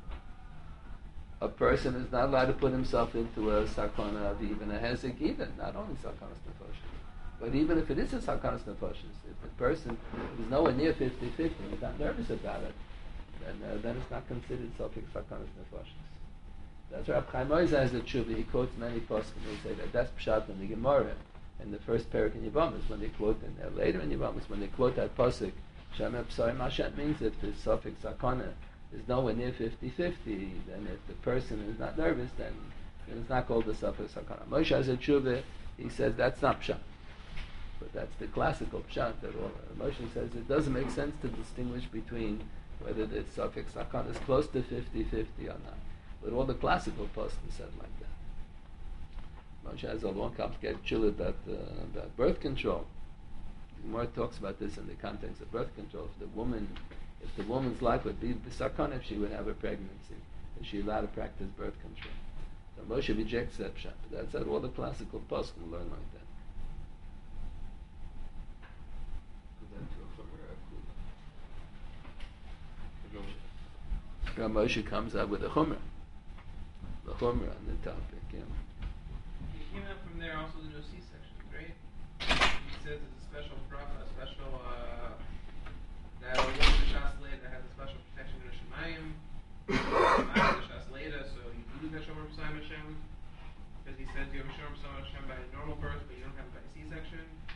A person is not allowed to put himself into a sakana of even a hezek, even not only sakanas nefashos. But even if it is a sakanas nefashos, if the person is nowhere near fifty-fifty and is not nervous about it, then uh, then it's not considered suffix sakanas nefashos. That's Rav Chaim Oizer has the tshuva. He quotes many poskim. They say that that's pshat in the Gemara in the first parak in Yevamos when they quote in there. Later in Yevamos when they quote that pasuk, Shomer P'sayim Hashem means if the suffix sakana is nowhere near fifty-fifty, then if the person is not nervous, then, then it's not called the suffix sakana. Moshe has a tshuva. He says that's not pshat. But that's the classical pshat that all Moshe says it doesn't make sense to distinguish between whether the suffix sakana is close to fifty-fifty or not. But all the classical poskim said like that. Moshe has a long complicated tshuva about, uh, about birth control. The Gemara talks about this in the context of birth control. If the woman, if the woman's life would be sakana, if she would have a pregnancy, is she allowed to practice birth control? So Moshe rejects that pshat. But that's how all the classical poskim learn like that. Rav Moshe comes up with a chumrah, the chumrah on the topic. Yeah. He came out from there also to no C-section, right? He says it's a special bracha, a special uh, that a woman in Shas Leda has a special protection in the Shemayim. Shemayim is Shas Leda, so you do the Shomer P'sayim Hashem because he says you have a Shomer P'sayim Hashem by a normal birth, but you don't have it by a C-section.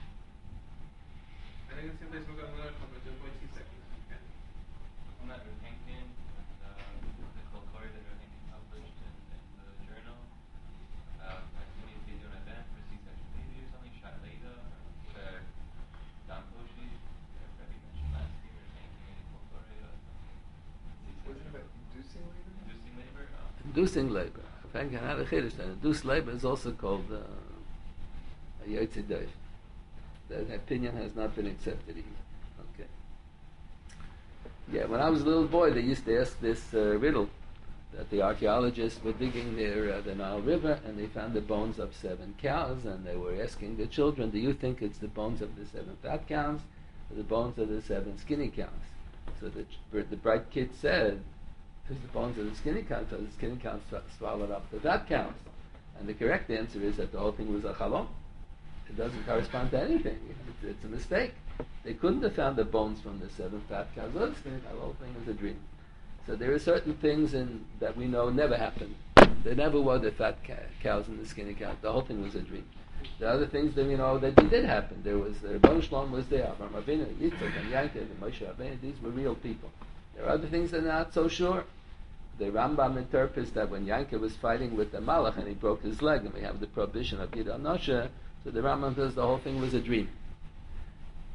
I think it's the same place we're going to learn from to avoid C-sections. Okay. On that Ruhenkin, the the Kolkori that Ruhenkin published in, in the journal, about I think he's doing an event for C-section baby or something, Shat Leda, or Don Koshi, that we mentioned last year, Ruhenkin and Kolkori. Wasn't it about inducing labor? Inducing labor? Oh. Inducing labor. Induced labor is also called uh, a Yotze Doif. That opinion has not been accepted either. Okay. Yeah, when I was a little boy, they used to ask this uh, riddle that the archaeologists were digging near uh, the Nile River and they found the bones of seven cows, and they were asking the children, do you think it's the bones of the seven fat cows or the bones of the seven skinny cows? So the, the bright kid said, it's the bones of the skinny cows, so the skinny cows swallowed up the fat cows. And the correct answer is that the whole thing was a chalom. It doesn't correspond to anything. It's, it's a mistake. They couldn't have found the bones from the seven fat cows. Oh, the skinny cows, the whole thing was a dream. So there are certain things in, that we know never happened. There never were the fat ca- cows and the skinny cows. The whole thing was a dream. The other things that we know that did happen. There was the Rebbeinu Shalom was there. Avraham Avinu, Yitzchak, and Yaakov, and Moshe Rabbeinu. These were real people. There are other things that are not so sure. The Rambam interprets that when Yaakov was fighting with the Malach and he broke his leg, and we have the prohibition of Yid Anosha, so the Rambam says the whole thing was a dream.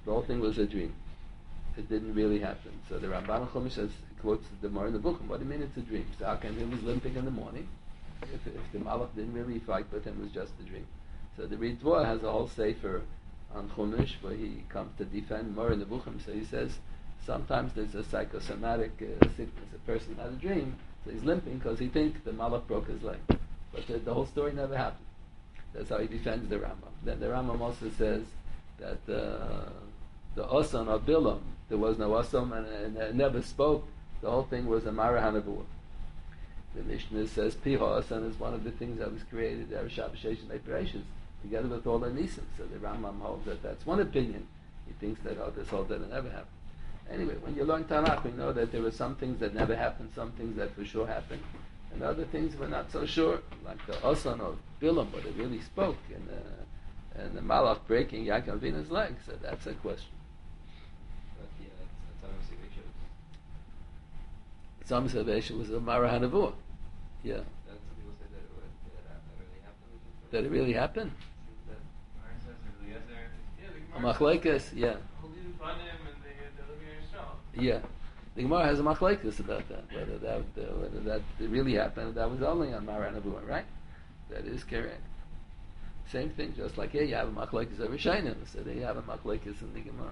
The whole thing was a dream. It didn't really happen. So the Ramban Chumash says, quotes the Gemara in the book. What do you mean it's a dream? So how can he was limping in the morning? If, if the Malach didn't really fight with him, it was just a dream. So the Ritva has a whole sefer on Chumash where he comes to defend more in the Bukhim. So he says sometimes there's a psychosomatic uh, sickness. A person had a dream, so he's limping because he thinks the Malach broke his leg. But the, the whole story never happened. That's how he defends the Rambam. Then the Rambam also says that uh, the Osam of Bilam, there was no Osam and, and it never spoke. The whole thing was a Mara Hanavuah. The Mishnah says Piha Osam is one of the things that was created there, Shabbos Sheish and Operations, together with all the Nisim. So the Rambam holds that that's one opinion. He thinks that others hold that it never happened. Anyway, when you learn Tanakh, we know that there were some things that never happened, some things that for sure happened, and other things we're not so sure, like the Osam of Bilam, but it really spoke, and, uh, and the Malach breaking Yaakov Avina's leg. So that's a question. But yeah, that's, that's obviously the issue. Some salvation was a Mara Hanavuah. Yeah. And some people say that it, would, that, that really happened. That it really happened? That Mara says or Eliezer. Yeah, the A Gemara machlekes, says, yeah. Holim Banim and the the living yourself. Yeah. The Gemara has a machlekes about that, whether that uh, whether that really happened, that was only on Mara Hanavuah, right? That is correct. Same thing, just like here you have a machlekes of Rishonim, so there you have a machlekes in the Gemara.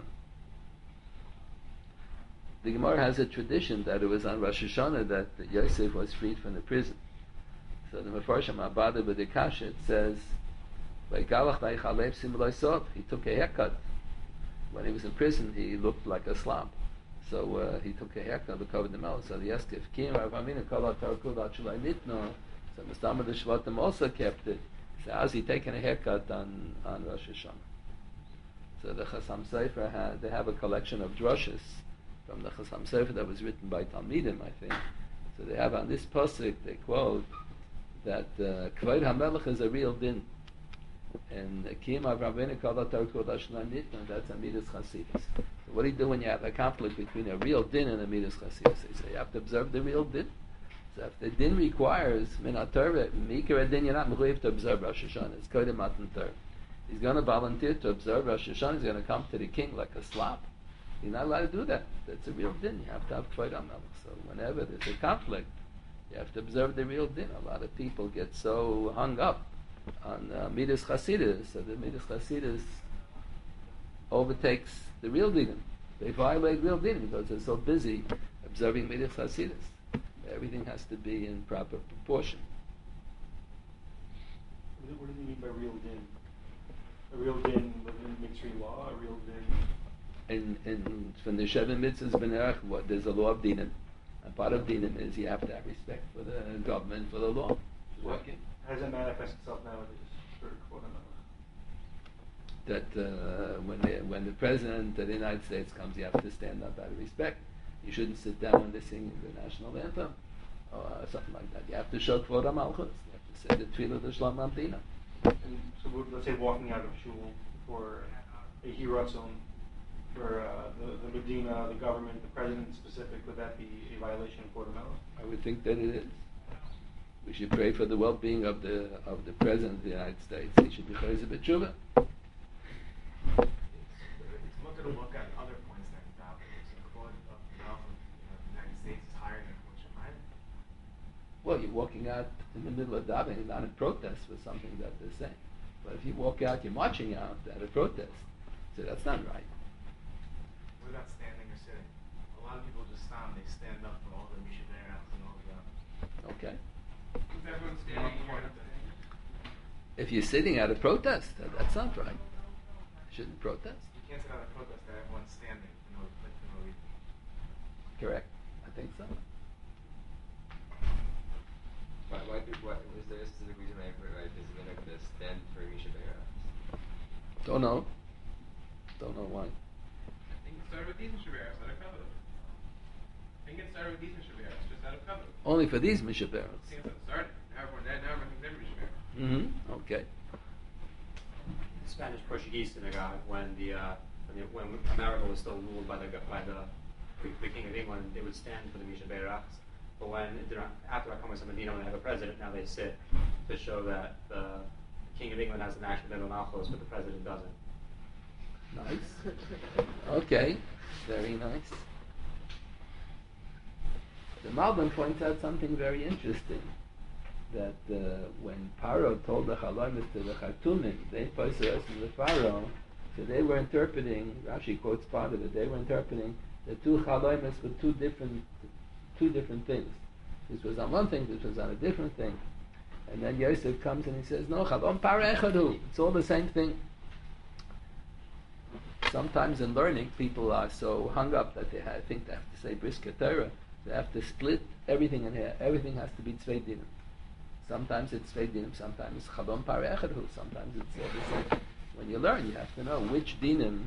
The Gemara has a tradition that it was on Rosh Hashanah that Yosef was freed from the prison. So the Mefarshim Abada B'Dekasha, it says, "Vaygalach vaychalev simulay sov." He took a haircut. When he was in prison, he looked like a slob. So uh, he took a haircut to cover the mouth. So the Yeskev Kim Rav Amina Kol HaTarkud Atshulay Nitno. So Mistama the Shvatim also kept it. So how's he taking a haircut on, on Rosh Hashanah? So the Chasam Sofer had, they have a collection of drushes from the Chasam Sofer that was written by Talmidim, I think. So they have on this pasuk, they quote that uh, Kvod HaMelech is a real din. And Kiyam Avravena Kol HaTarkud Atshulay Nitno, that's a Midas Chasidus. So what do you do when you have a conflict between a real din and a Midas Chasidus? They say you have to observe the real din. So if the din requires Minat Torah, Mikra din, you're not mechuyev to observe Rosh Hashanah. It's Kodem Matan Torah. He's going to volunteer to observe Rosh Hashanah. He's going to come to the king like a slop. You're not allowed to do that. That's a real din. You have to have Kvod HaMelech. So whenever there's a conflict, you have to observe the real din. A lot of people get so hung up on uh, Midas Chasidus, so the Midas Chasidus overtakes the real din. They violate real din because they're so busy observing Midas Chasidus. Everything has to be in proper proportion. What do you mean by real din? A real din within Mitzri law, a real din? And, and from the Sheva Mitzvahs B'nerach, what there's a law of dinim, and part of dinim is you have to have respect for the government, for the law. Working. How does that manifest itself nowadays for Kvod HaMelech? That uh, when the, when the president of the United States comes, you have to stand up out of respect. You shouldn't sit down when they're singing the national anthem or something like that. You have to show Kvod HaMalchus. You have to say the Tefillah the Shlom Amdina. And so we're, let's say walking out of shul for a hiratzon, for uh, the, the Medina, the government, the president specific, would that be a violation of Kvod HaMelech? I would think that it is. We should pray for the well-being of the of the president of the United States. He should be chayzer b'tshuva. It's much to look at other points that he got. The Kvod of the United States is higher than Kvod Shemayim. Well, you're walking out in the middle of davening, not in protest with something that they're saying. But if you walk out, you're marching out at a protest. So that's not right. What about standing or sitting? A lot of people just stand. They stand up for all the mishaberas and all of that. Okay. Because everyone's standing here. If you're sitting at a protest, that, that's not right. You shouldn't protest. You can't sit out a protest that everyone's standing for no, like, for no reason. Correct. I think so. Why, why, do, why is there a specific reason why why there's been like this stand for Misha Be'er? Don't know. Don't know why. I think it started with these Mishaberas out of Kavod. I think it started with these Mishaberas just out of Kavod. Only for these Misha I Be'ers. think that's how it started. Now everyone, now everyone thinks every Mishabera. Mm-hmm. Okay. Spanish Portuguese synagogue, when the uh, when, the, when America was still ruled by the by the, the King of England, they would stand for the Misha Be'erachs. But when after Akamas and Medina, when they have a president, now they sit to show that the King of England has an actual Beba Malchus, but the president doesn't. Nice. Okay, very nice. The Malbim points out something very interesting. That uh, when Paro told the Chalomis to the Khartoumim, they posted us to the Pharaoh, so they were interpreting, Rashi quotes part of it, they were interpreting the two Chalomis were two different, two different things. This was on one thing, this was on a different thing. And then Yosef comes and he says, no, Chalom Paro Echadu, it's all the same thing. Sometimes in learning, people are so hung up that they have, think they have to say Briska Torah, they have to split everything in here, everything has to be Tzvei Dinim. Sometimes it's Tzvei Dinim, sometimes it's Chalom Paro Echadu, sometimes it's all the same. When you learn, you have to know which Dinim.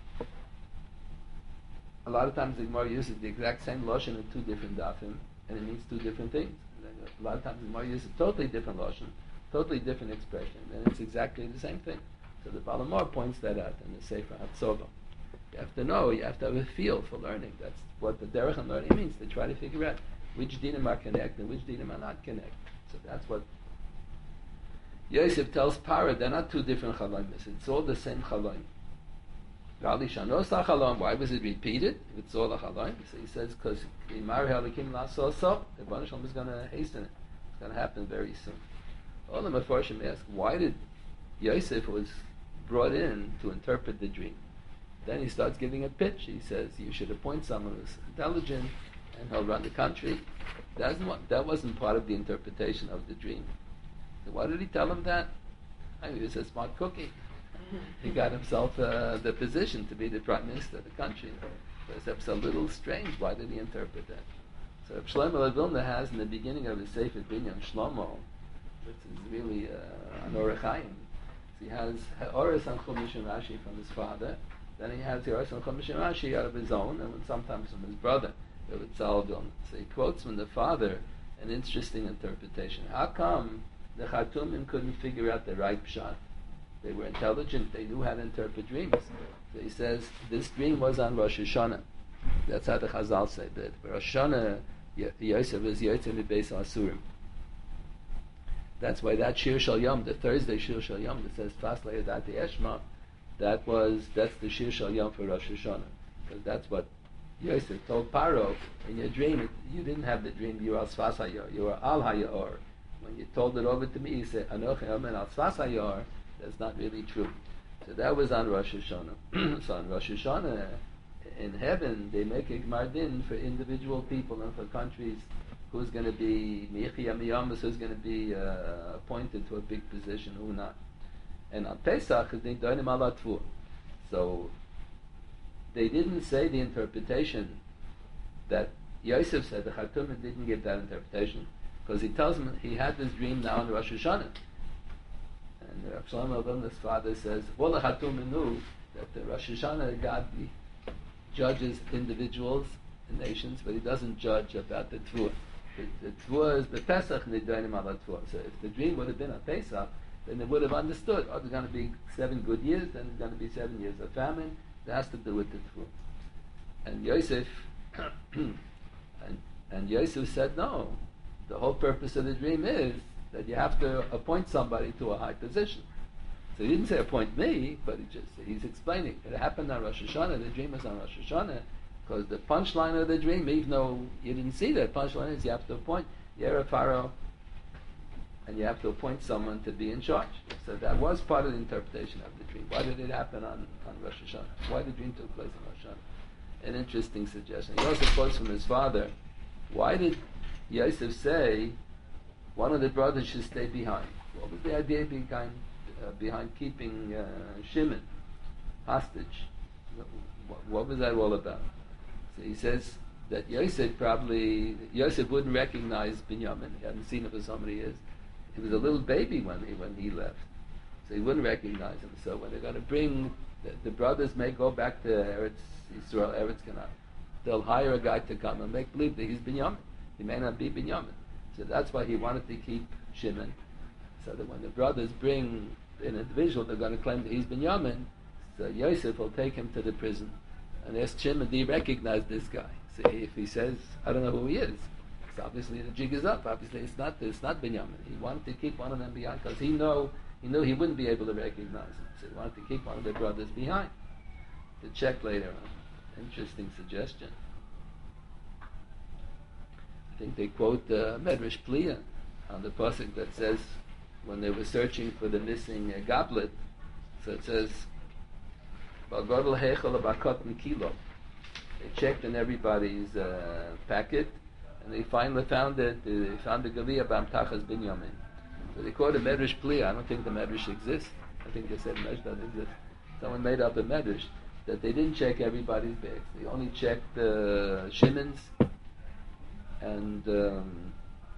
A lot of times the Gemara uses the exact same Lashon in two different dafim, and it means two different things. A lot of times the Gemara uses a totally different Lashon, totally different expression, and it's exactly the same thing. So the Balamor points that out in the Sefer Hatzova. You have to know, you have to have a feel for learning. That's what the derech and learning means, to try to figure out which dinim are connect and which dinim are not connect. So that's what Yosef tells Paro, they're not two different chalomis, it's all the same chalom. Why was it repeated if it's all a chalom? So he says, because the Baruch Shalom is going to hasten it. It's going to happen very soon. All the Mefarshim ask, why did Yosef was brought in to interpret the dream? Then he starts giving a pitch. He says, you should appoint someone who's intelligent and he'll run the country. That's not, that wasn't part of the interpretation of the dream. So why did he tell him that? I mean, he was a smart cookie. He got himself uh, the position to be the prime minister of the country. So it's a little strange. Why did he interpret that? So Shlomo Vilna has in the beginning of his Sefer Binyan Shlomo, which is really uh, an Orach Chaim. So he has Ha'oris and Chumash and Rashi from his father. Then he has Ha'oris and Chumash and Rashi out of his own, and sometimes from his brother, Tzal Vilna. So he quotes from the father an interesting interpretation. How come the Khartoumim couldn't figure out the right pshat? They were intelligent, they knew how to interpret dreams. So he says, this dream was on Rosh Hashanah. That's how the Chazal said that. Rosh Hashanah, Yosef was Yotzei Mibeis Asurim. That's why that Shir Shal Yom, the Thursday Shir Shal Yom that says Tfas Le'yadati Eshma, that was, that's the Shir Shal Yom for Rosh Hashanah. Because that's what Yosef told Paro, in your dream, it, you didn't have the dream, you were Al Sfas HaYor, you were Al HaYor. When you told it over to me, you said, Anochi Omen Al Sfas HaYor, that's not really true. So that was on Rosh Hashanah. So on Rosh Hashanah, in heaven, they make a Gmar Din for individual people and for countries who's going to be Michi Amiyamas, who's going to be uh, appointed to a big position, who not. And on Pesach, they Doinim Al Atvu. So they didn't say the interpretation that Yosef said. The Khartoumim didn't give that interpretation because he tells them he had this dream now on Rosh Hashanah. And Rav Shlomo Vilna's father says, all the Khartoumim knew that the Rosh Hashanah God judges individuals and nations, but he doesn't judge about the Tvuah. The, the Tvuah is the Pesach, and they don't know about Tvuah. So if the dream would have been on Pesach, then they would have understood, oh, there's going to be seven good years, then there's going to be seven years of famine. That has to do with the Tvuah. And Yosef, and, and Yosef said, no, the whole purpose of the dream is that you have to appoint somebody to a high position. So he didn't say appoint me, but he just he's explaining. It happened on Rosh Hashanah, the dream was on Rosh Hashanah, because the punchline of the dream, even though you didn't see that, punchline is you have to appoint Yera Pharaoh, and you have to appoint someone to be in charge. So that was part of the interpretation of the dream. Why did it happen on, on Rosh Hashanah? Why the dream took place on Rosh Hashanah? An interesting suggestion. He also quotes from his father, why did Yosef say one of the brothers should stay behind? What was the idea behind, uh, behind keeping uh, Shimon hostage? What, what was that all about? So he says that Yosef probably, Yosef wouldn't recognize Binyamin. He hadn't seen him for so many years. He was a little baby when he, when he left. So he wouldn't recognize him. So when they're going to bring, the, the brothers may go back to Eretz Yisrael, Eretz Canaan. They'll hire a guy to come and make believe that he's Binyamin. He may not be Binyamin. So that's why he wanted to keep Shimon. So that when the brothers bring an individual, they're going to claim that he's Binyamin. So Yosef will take him to the prison and ask Shimon, do you recognize this guy? So if he says, I don't know who he is, so obviously the jig is up. Obviously it's not it's not Binyamin. He wanted to keep one of them behind because he know he knew he wouldn't be able to recognize him. So he wanted to keep one of the brothers behind. to check later on. Interesting suggestion. I think they quote uh, Medrash Pliya on the pasuk that says when they were searching for the missing uh, goblet, so it says, "Bagadol heichal abakot kilo." They checked in everybody's uh, packet, and they finally found it. They found the Gaviyah B'amtachas Binyamin. So they quote a Medrash Pliya. I don't think the Medrash exists. I think they said Medrash doesn't exist. Someone made up a Medrash that they didn't check everybody's bags. They only checked the uh, Shimon's and um,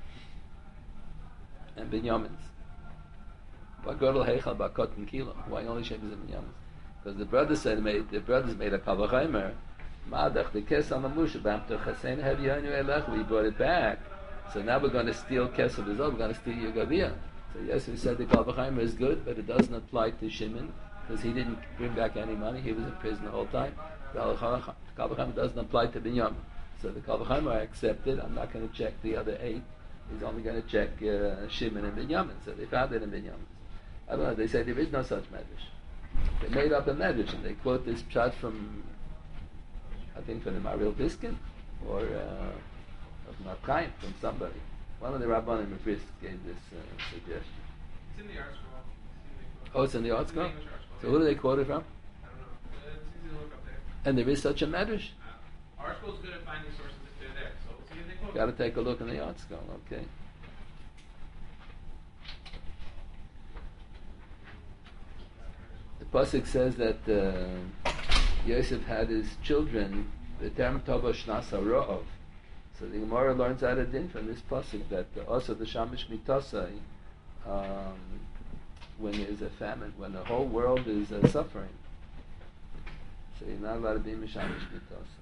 and Binyamin's. Bagadol heichal bakot kilo. Why only Shimon's and Binyamin's? Because the brothers said made the brothers made a kavachaymer. Madach the kes amamusha b'amter chasein hevyanu elech. We brought it back. So now we're going to steal kes of his own. We're going to steal your gaviyah. So yes, we said the kavachaymer is good, but it doesn't apply to Shimon because he didn't bring back any money. He was in prison the whole time. The kavachaymer doesn't apply to Binyamin. So the kavachaymer I accepted. I'm not going to check the other eight. He's only going to check uh, Shimon and Binyamin. So they found it in Binyamin. I don't know. They say there is no such medrash. They made up a medrash and they quote this pshat from, I think, from the Maril Biskin or uh, of Marchaim, from somebody. One of the Rabbanim of Brisk gave this uh, suggestion. It's in the art scroll. Oh, it's in the art It's in the scroll? English art scroll, So yeah. who do they quote it from? I don't know. Uh, It's easy to look up there. And there is such a medrash? Art scroll's good at finding sources if they're there. So see if they quote. Got to take a look in the art scroll, okay. The pasuk says that uh, Yosef had his children, V'terem tova shnas ha'ro'ov. So the Gemara learns out a din from this pasuk that uh, also the shamish mitosai, um, when there's a famine, when the whole world is uh, suffering. So you're not allowed to be mishamish mitosai.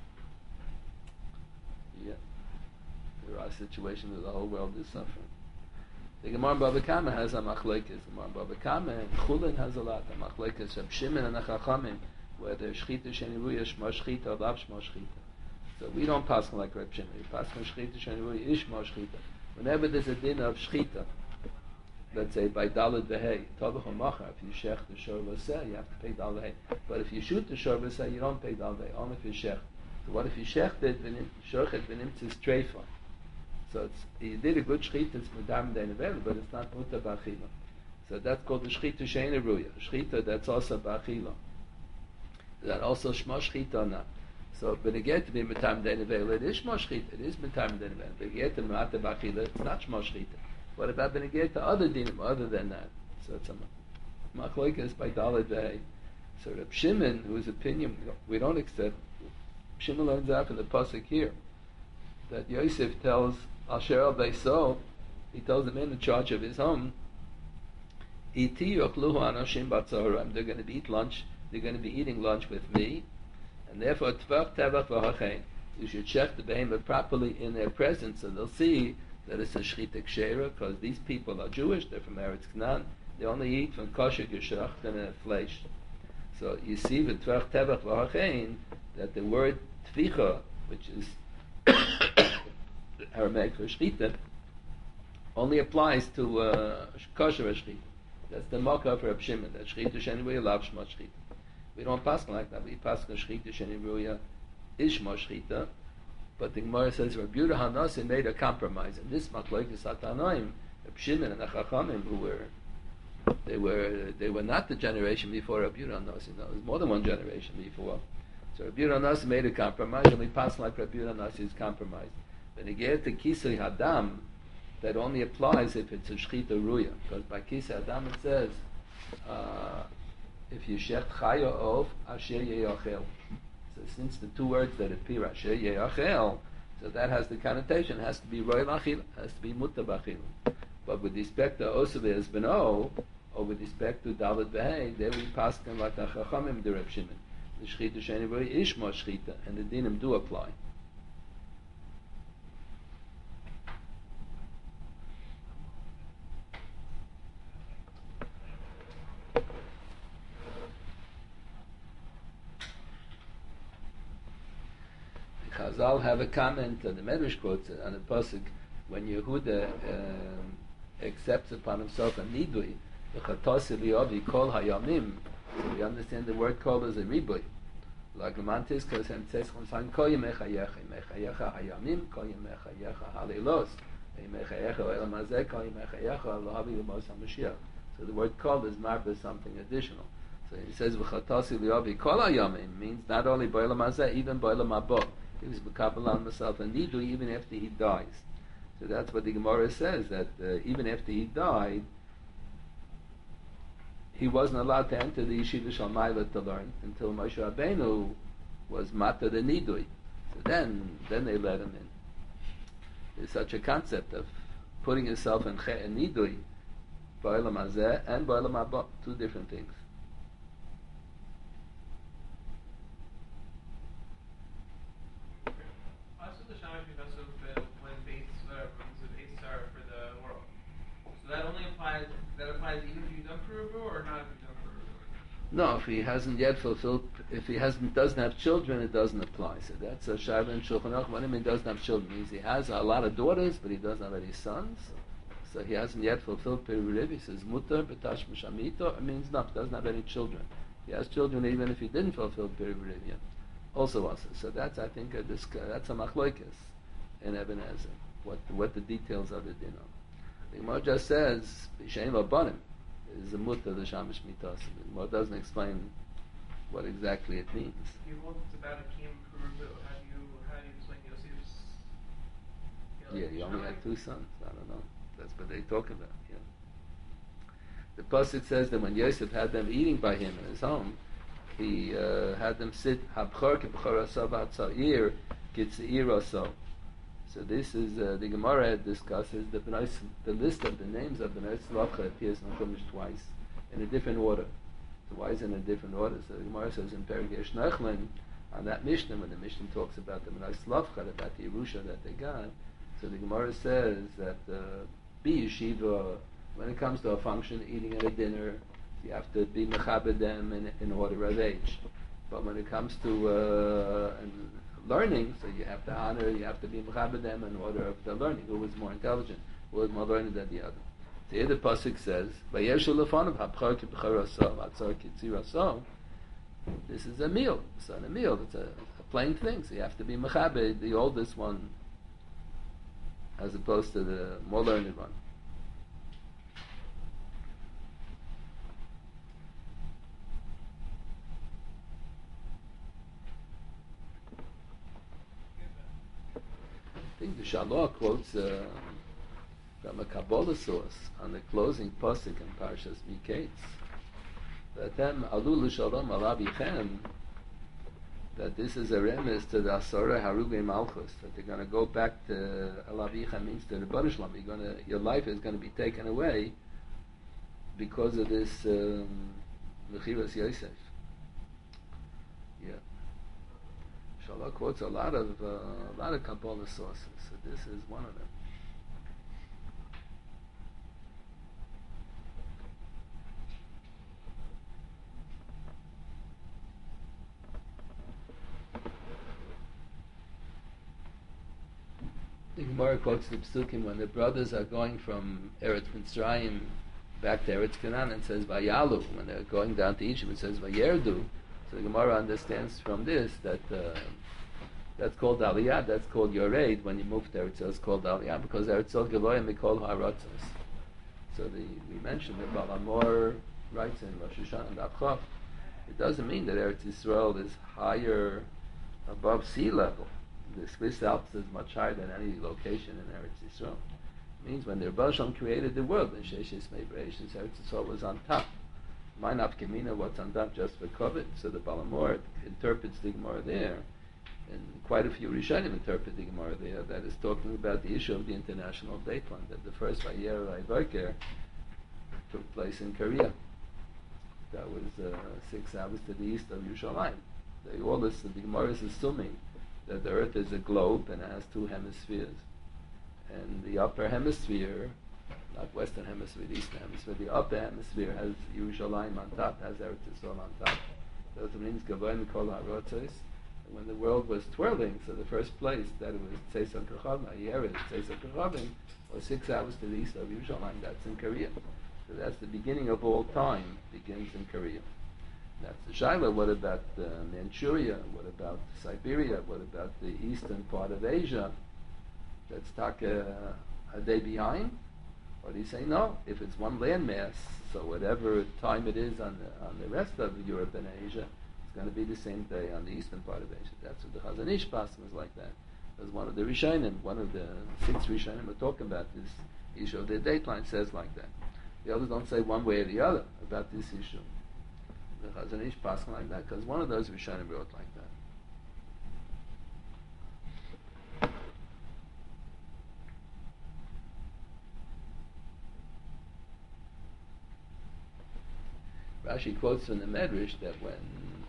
Yeah. There are situations where the whole world is suffering. The Gemara in Bava Kama has a machlekes. The Gemara in Bava Kama and Chulin has a lot. A machlekes of Shimon and Achachamim, whether shchita sheniruya shma shchita or lav shma shchita. So we don't pass like Reb Shimon. We pass on shchita sheniruya ish shma shchita. Whenever there's a din of shchita, let's say by dalad v'hei, tovach or macha, if you shech the shor v'seh, you have to pay dalad v'hei. But if you shoot the shor v'seh, you don't pay dalad v'hei, only if you shech. So what if you shecht it, shochet v'nimtzis treifa? So it's, you did a good shchita, it's mudam de'nevel, but it's not muta b'achila. So that's called the shchita she'ena ruya. Shchita that's also b'achila. That also shma shchita or not. So, but again, to be mutam de'nevel, it is shma shchita, it is mutam de'nevel. But again, to muta b'achila, it's not shma shchita. What about when again to other dinim other than that? So it's a machloikas by dalad v'hei. So Reb Shimon, whose opinion we don't accept, Shimon learns out from the pasuk here that Yosef tells Asher al Beiso, he tells the man in charge of his home, Iti yochluhu anoshim batzoram. They're going to eat lunch. They're going to be eating lunch with me, and therefore tvach tevach v'hachein. You should check the behemoth properly in their presence, so they'll see that it's a shchita kshera, because these people are Jewish. They're from Eretz Canaan. They only eat from kosher geshacht and flesh. So you see with tvach tevach v'hachein that the word tvicha, which is Aramaic for shchita, only applies to uh, kosher shchita. That's the makkah for Reb Shimon. That shchita sheniruya lav shma shchita. We don't pass like that. We pass on shchita sheniruya is shma shchita. But the Gemara says Rabbi Yehuda Hanasin made a compromise, and this machlokes Satanoim, Reb Shimon and the Chachamim, who were they were they were not the generation before Rabbi Yehuda Hanasin. No, it was more than one generation before. So Rabbi Yehuda Hanasin made a compromise, and we pass like Rabbi Yehuda Hanasin's compromise. When you get to Kisei Hadam, that only applies if it's a Shchita Ruya. Because by Kisei Hadam it says, uh, if you shecht Chaya of, Asher Ye'achel. So since the two words that appear, Asher Ye'achel, so that has the connotation, it has to be Roy Lachil, has to be Mutta Bachil. But with respect to Osave as Beno, or with respect to David Behei, there we pass them like the Chachamim de Reb Shimon. The Shchita Sheni Roy Ishma Shchita, and the Dinim do apply. Chazal have a comment, and the Medrash quotes it on the pasuk when Yehuda uh, accepts upon himself a nidui, the chatasi li'avi kol hayamim. So we understand the word kol as a ribui. Like the mantis, because it says on sign koyim mechayecha, mechayecha hayamim, koyim mechayecha halilos, mechayecha elamazeh, koyim mechayecha lahavi l'mos hamashiach. So the word kol is marked as something additional. So he says v'chatasi liavi kol hayamim means not only b'olam hazeh, even b'olam haba. He was mekabel on himself and nidu even after he dies. So that's what the Gemara says, that uh, even after he died, he wasn't allowed to enter the Yeshiva Shal Maila to learn until Moshe Rabbeinu was Mata the Nidui. So then, then they let him in. There's such a concept of putting yourself in Che and Nidui, Ba'olam Hazeh and Ba'olam Haba, two different things. Also, the Shamash because of when Beis uh, brings the Beis Sar for the world. So that only applies. That applies even if you've done Peruva or not if you've done Peruva? No, if he hasn't yet fulfilled, if he hasn't doesn't have children, it doesn't apply. So that's a Shaiva and Shulchan Aruch. What do you mean doesn't have children? It means he has a lot of daughters, but he doesn't have any sons. So he hasn't yet fulfilled Peruva. He says mutar b'tash m'shamito. It means no, he doesn't have any children. He has children even if he didn't fulfill Peruva. Also, also. So that's I think a disc, that's a machloikis in Eben Ezer. What what the details of it, you know. The Gemara just says b'shein v'banim is the mutar the shamish mitas. The Gemara doesn't explain what exactly it means. You hold it's about a Kim Peruva. How do you how do you explain Yosef's? You know, Yeah, he only had Shammai? two sons. I don't know. That's what they talk about. Yeah. The pasuk says that when Yosef had them eating by him in his home, he uh, had them sit habchor kebchor asav atzair kitzeir asav. So this is uh, the Gemara discusses the Bnei, the list of the names of Bnei Tzlachah appears in Chumash twice in a different order. So why is it in a different order? So the Gemara says in Perigesh Nechlin on that Mishnah when the Mishnah talks about the Bnei Tzlachah, about the Yerusha that they got. So the Gemara says that uh, be yeshiva when it comes to a function, eating at a dinner, you have to be mechabed them in, in order of age. But when it comes to uh, and learning, so you have to honor, you have to be mechabed them in order of the learning. Who was more intelligent? Who was more learned than the other? The other pasuk says, "Vayeshu lefanav habchar kibchar asav atzar kitzir asav." This is a meal. It's not a meal. It's a, a plain thing. So you have to be mechabed the oldest one, as opposed to the more learned one. I think the Shalom quotes uh, from a Kabbalah source on the closing pasuk in Parshas Miketz that them alu l'shalom alav yichem, that this is a remiss to the Asara Harugei Malchus, that they're going to go back to alav yichem means to the Rebbeinu Shalom. You're going to, your life is going to be taken away because of this Mechiras um, Yosef. Yeah. Shalom quotes a lot of uh, a lot of Kabbalah sources, so this is one of them. The Gemara quotes the Psukim when the brothers are going from Eretz Mitzrayim back to Eretz Canaan and says Vayalu. When they're going down to Egypt, it says Vayerdu. So the Gemara understands from this that uh, that's called Aliyah, that's called Yored. When you move to Eretz, it's called Aliyah because Eretz Geloyim Mikol Haratzos. So the, we mentioned that Balamor writes in Rosh Hashanah and Avchav. It doesn't mean that Eretz Yisrael is higher above sea level. The Swiss Alps is much higher than any location in Eretz Yisrael. It means when the Rebbe Shalom created the world, the Sheshes Meibreishis, Eretz Yisrael was on top. Mine Afkamina, what's on top just for COVID. So the Balamor interprets the Gemara there, and quite a few Rishonim interpret the Gemara there, that is talking about the issue of the international dateline, that the first Vayer Vayvoker took place in Korea. That was uh, six hours to the east of Yerushalayim. They all this, the Gemara is assuming that the earth is a globe and it has two hemispheres. And the upper hemisphere, not western hemisphere, the eastern hemisphere, the upper hemisphere has Yerushalayim on top, has Eretz Yisrael on top. So it means Gavoy Mikol HaRotzos. And when the world was twirling, so the first place that it was Tzeis HaKochavim, Yered, Tzeis HaKochavim, was six hours to the east of Yerushalayim. That's in Korea. So that's the beginning of all time, begins in Korea. That's the Shaila. What about uh, Manchuria? What about Siberia? What about the eastern part of Asia? That's taka a day behind? Or do you say no? If it's one landmass, so whatever time it is on the, on the rest of Europe and Asia, it's going to be the same day on the eastern part of Asia. That's what the Chazon Ish Pasuk is like that. As one of the Rishonim, one of the six Rishonim are talking about this issue. Their dateline says like that. The others don't say one way or the other about this issue. The Chazon Ish Pasuk like that because one of those Rishonim wrote like that. Rashi quotes from the Medrash that when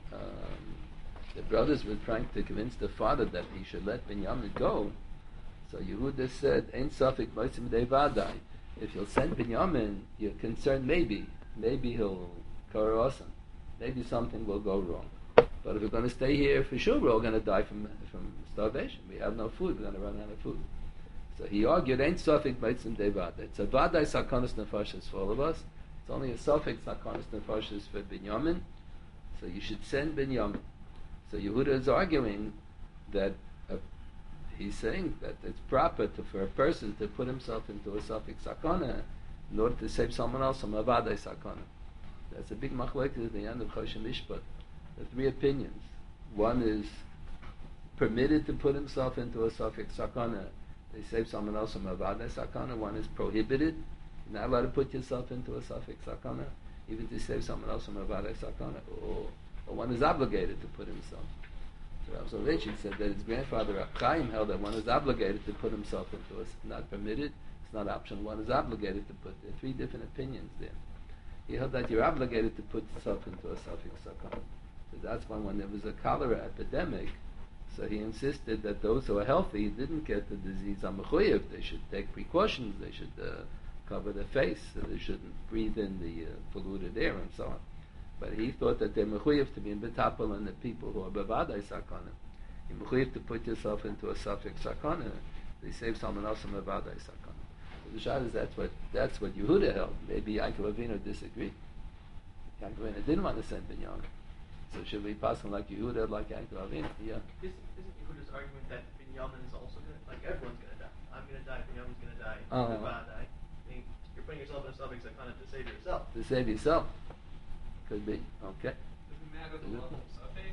um, the brothers were trying to convince the father that he should let Binyamin go, so Yehuda said, "Ein safek moitzim devadai." If you'll send Binyamin, you're concerned maybe, maybe he'll karaosan, maybe something will go wrong. But if we're going to stay here, for sure we're all going to die from from starvation. We have no food. We're going to run out of food. So he argued, "Ein safek moitzim devadai." It's a vadai sakanas nefashos for all of us. It's only a suffix sakanas nefashos for Binyamin. So you should send Binyamin. So Yehuda is arguing that uh, he's saying that it's proper to, for a person to put himself into a suffix sakana in order to save someone else from a vadai sakana. That's a big machlokes at the end of Choshen Mishpat. There are three opinions. One is permitted to put himself into a suffix sakana. They save someone else from a vadai sakana. One is prohibited. You're not allowed to put yourself into a suffix sakana, even to save someone else from a vadai sakana. Or, or one is obligated to put himself. So Rav Soloveitchik said that his grandfather Rav Chaim held that one is obligated to put himself into a, not permitted, it's not optional, one is obligated to put. There are three different opinions there. He held that you're obligated to put yourself into a suffix sakana. So that's why when there was a cholera epidemic, so he insisted that those who are healthy didn't get the disease on mechuyev. They should take precautions. They should uh, cover their face. So they shouldn't breathe in the uh, polluted air and so on. But he thought that they're mechuyev to be in betapel and the people who are bevadai sakana. You're mechuyev to put yourself into a suffix sakana. They save someone else from bevadai sakana. So the shot is that's what that's what Yehuda held. Maybe Yaakov Avinu disagreed. Yaakov Avinu didn't want to send Binyamin. So should we pass him like Yehuda, like Yaakov Avinu? Yeah. Isn't, isn't Yehuda's argument that Binyamin is also going to, like everyone's going to die? I'm going to die, Binyamin's going to die, Uh-huh. Levi die. I mean, you're putting yourself in a suffix sakana to save yourself. To save yourself. Could be. Okay. Does it matter the level of suffix?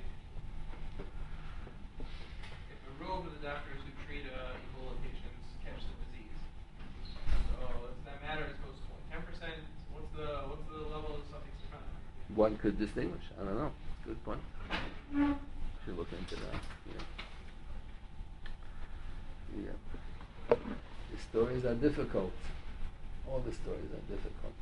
If a rule of the doctors who treat uh, Ebola patients catch the disease, so does that matter? It goes to ten percent. What's the what's the level of suffix sakana? One could distinguish. I don't know. Good point. Should look into that. Yeah. Yeah. The stories are difficult. All the stories are difficult.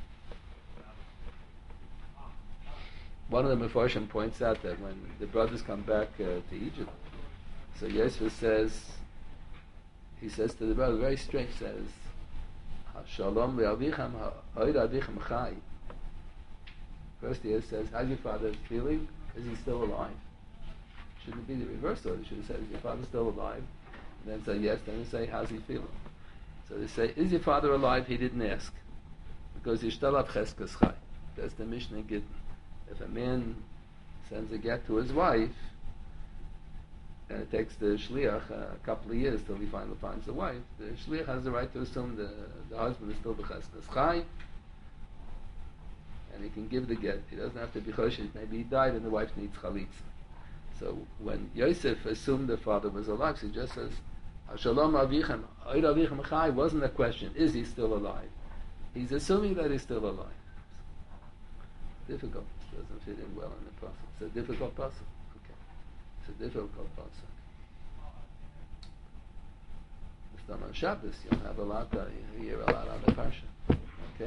One of the Mefarshim points out that when the brothers come back uh, to Egypt, so Yosef says, he says to the brother, very strange, says, Shalom le'avicham ha'oid avicham chai. First he says, how's your father feeling? Is he still alive? Shouldn't it be the reverse order? Should have said, is your father still alive? And then say yes, then they say, how's he feeling? So they say, is your father alive? He didn't ask. Because Yishtalav cheskas chai. That's the Mishnah in Gittin. If a man sends a get to his wife, and it takes the shliach a couple of years till he finally finds the wife, the shliach has the right to assume the, the husband is still b'cheskas chai, and he can give the get. He doesn't have to be choshesh. Maybe he died and the wife needs chalitza. So when Yosef assumed the father was alive, he just says, Shalom avichem, oid avichem chai, wasn't a question, is he still alive? He's assuming that he's still alive. Difficult. Doesn't fit in well in the pasuk. It's a difficult pasuk. Okay. It's a difficult pasuk. It's done on Shabbos. You'll have a lot. Uh, you hear a lot on the parsha. Okay.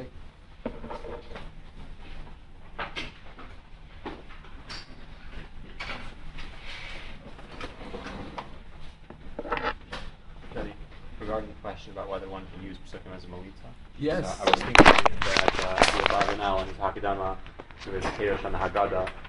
Regarding the question about whether one can use psukim as a melitza. Yes. Uh, I was thinking that uh, the Bible now in Hakadama, there is a Kedosh on the Haggadah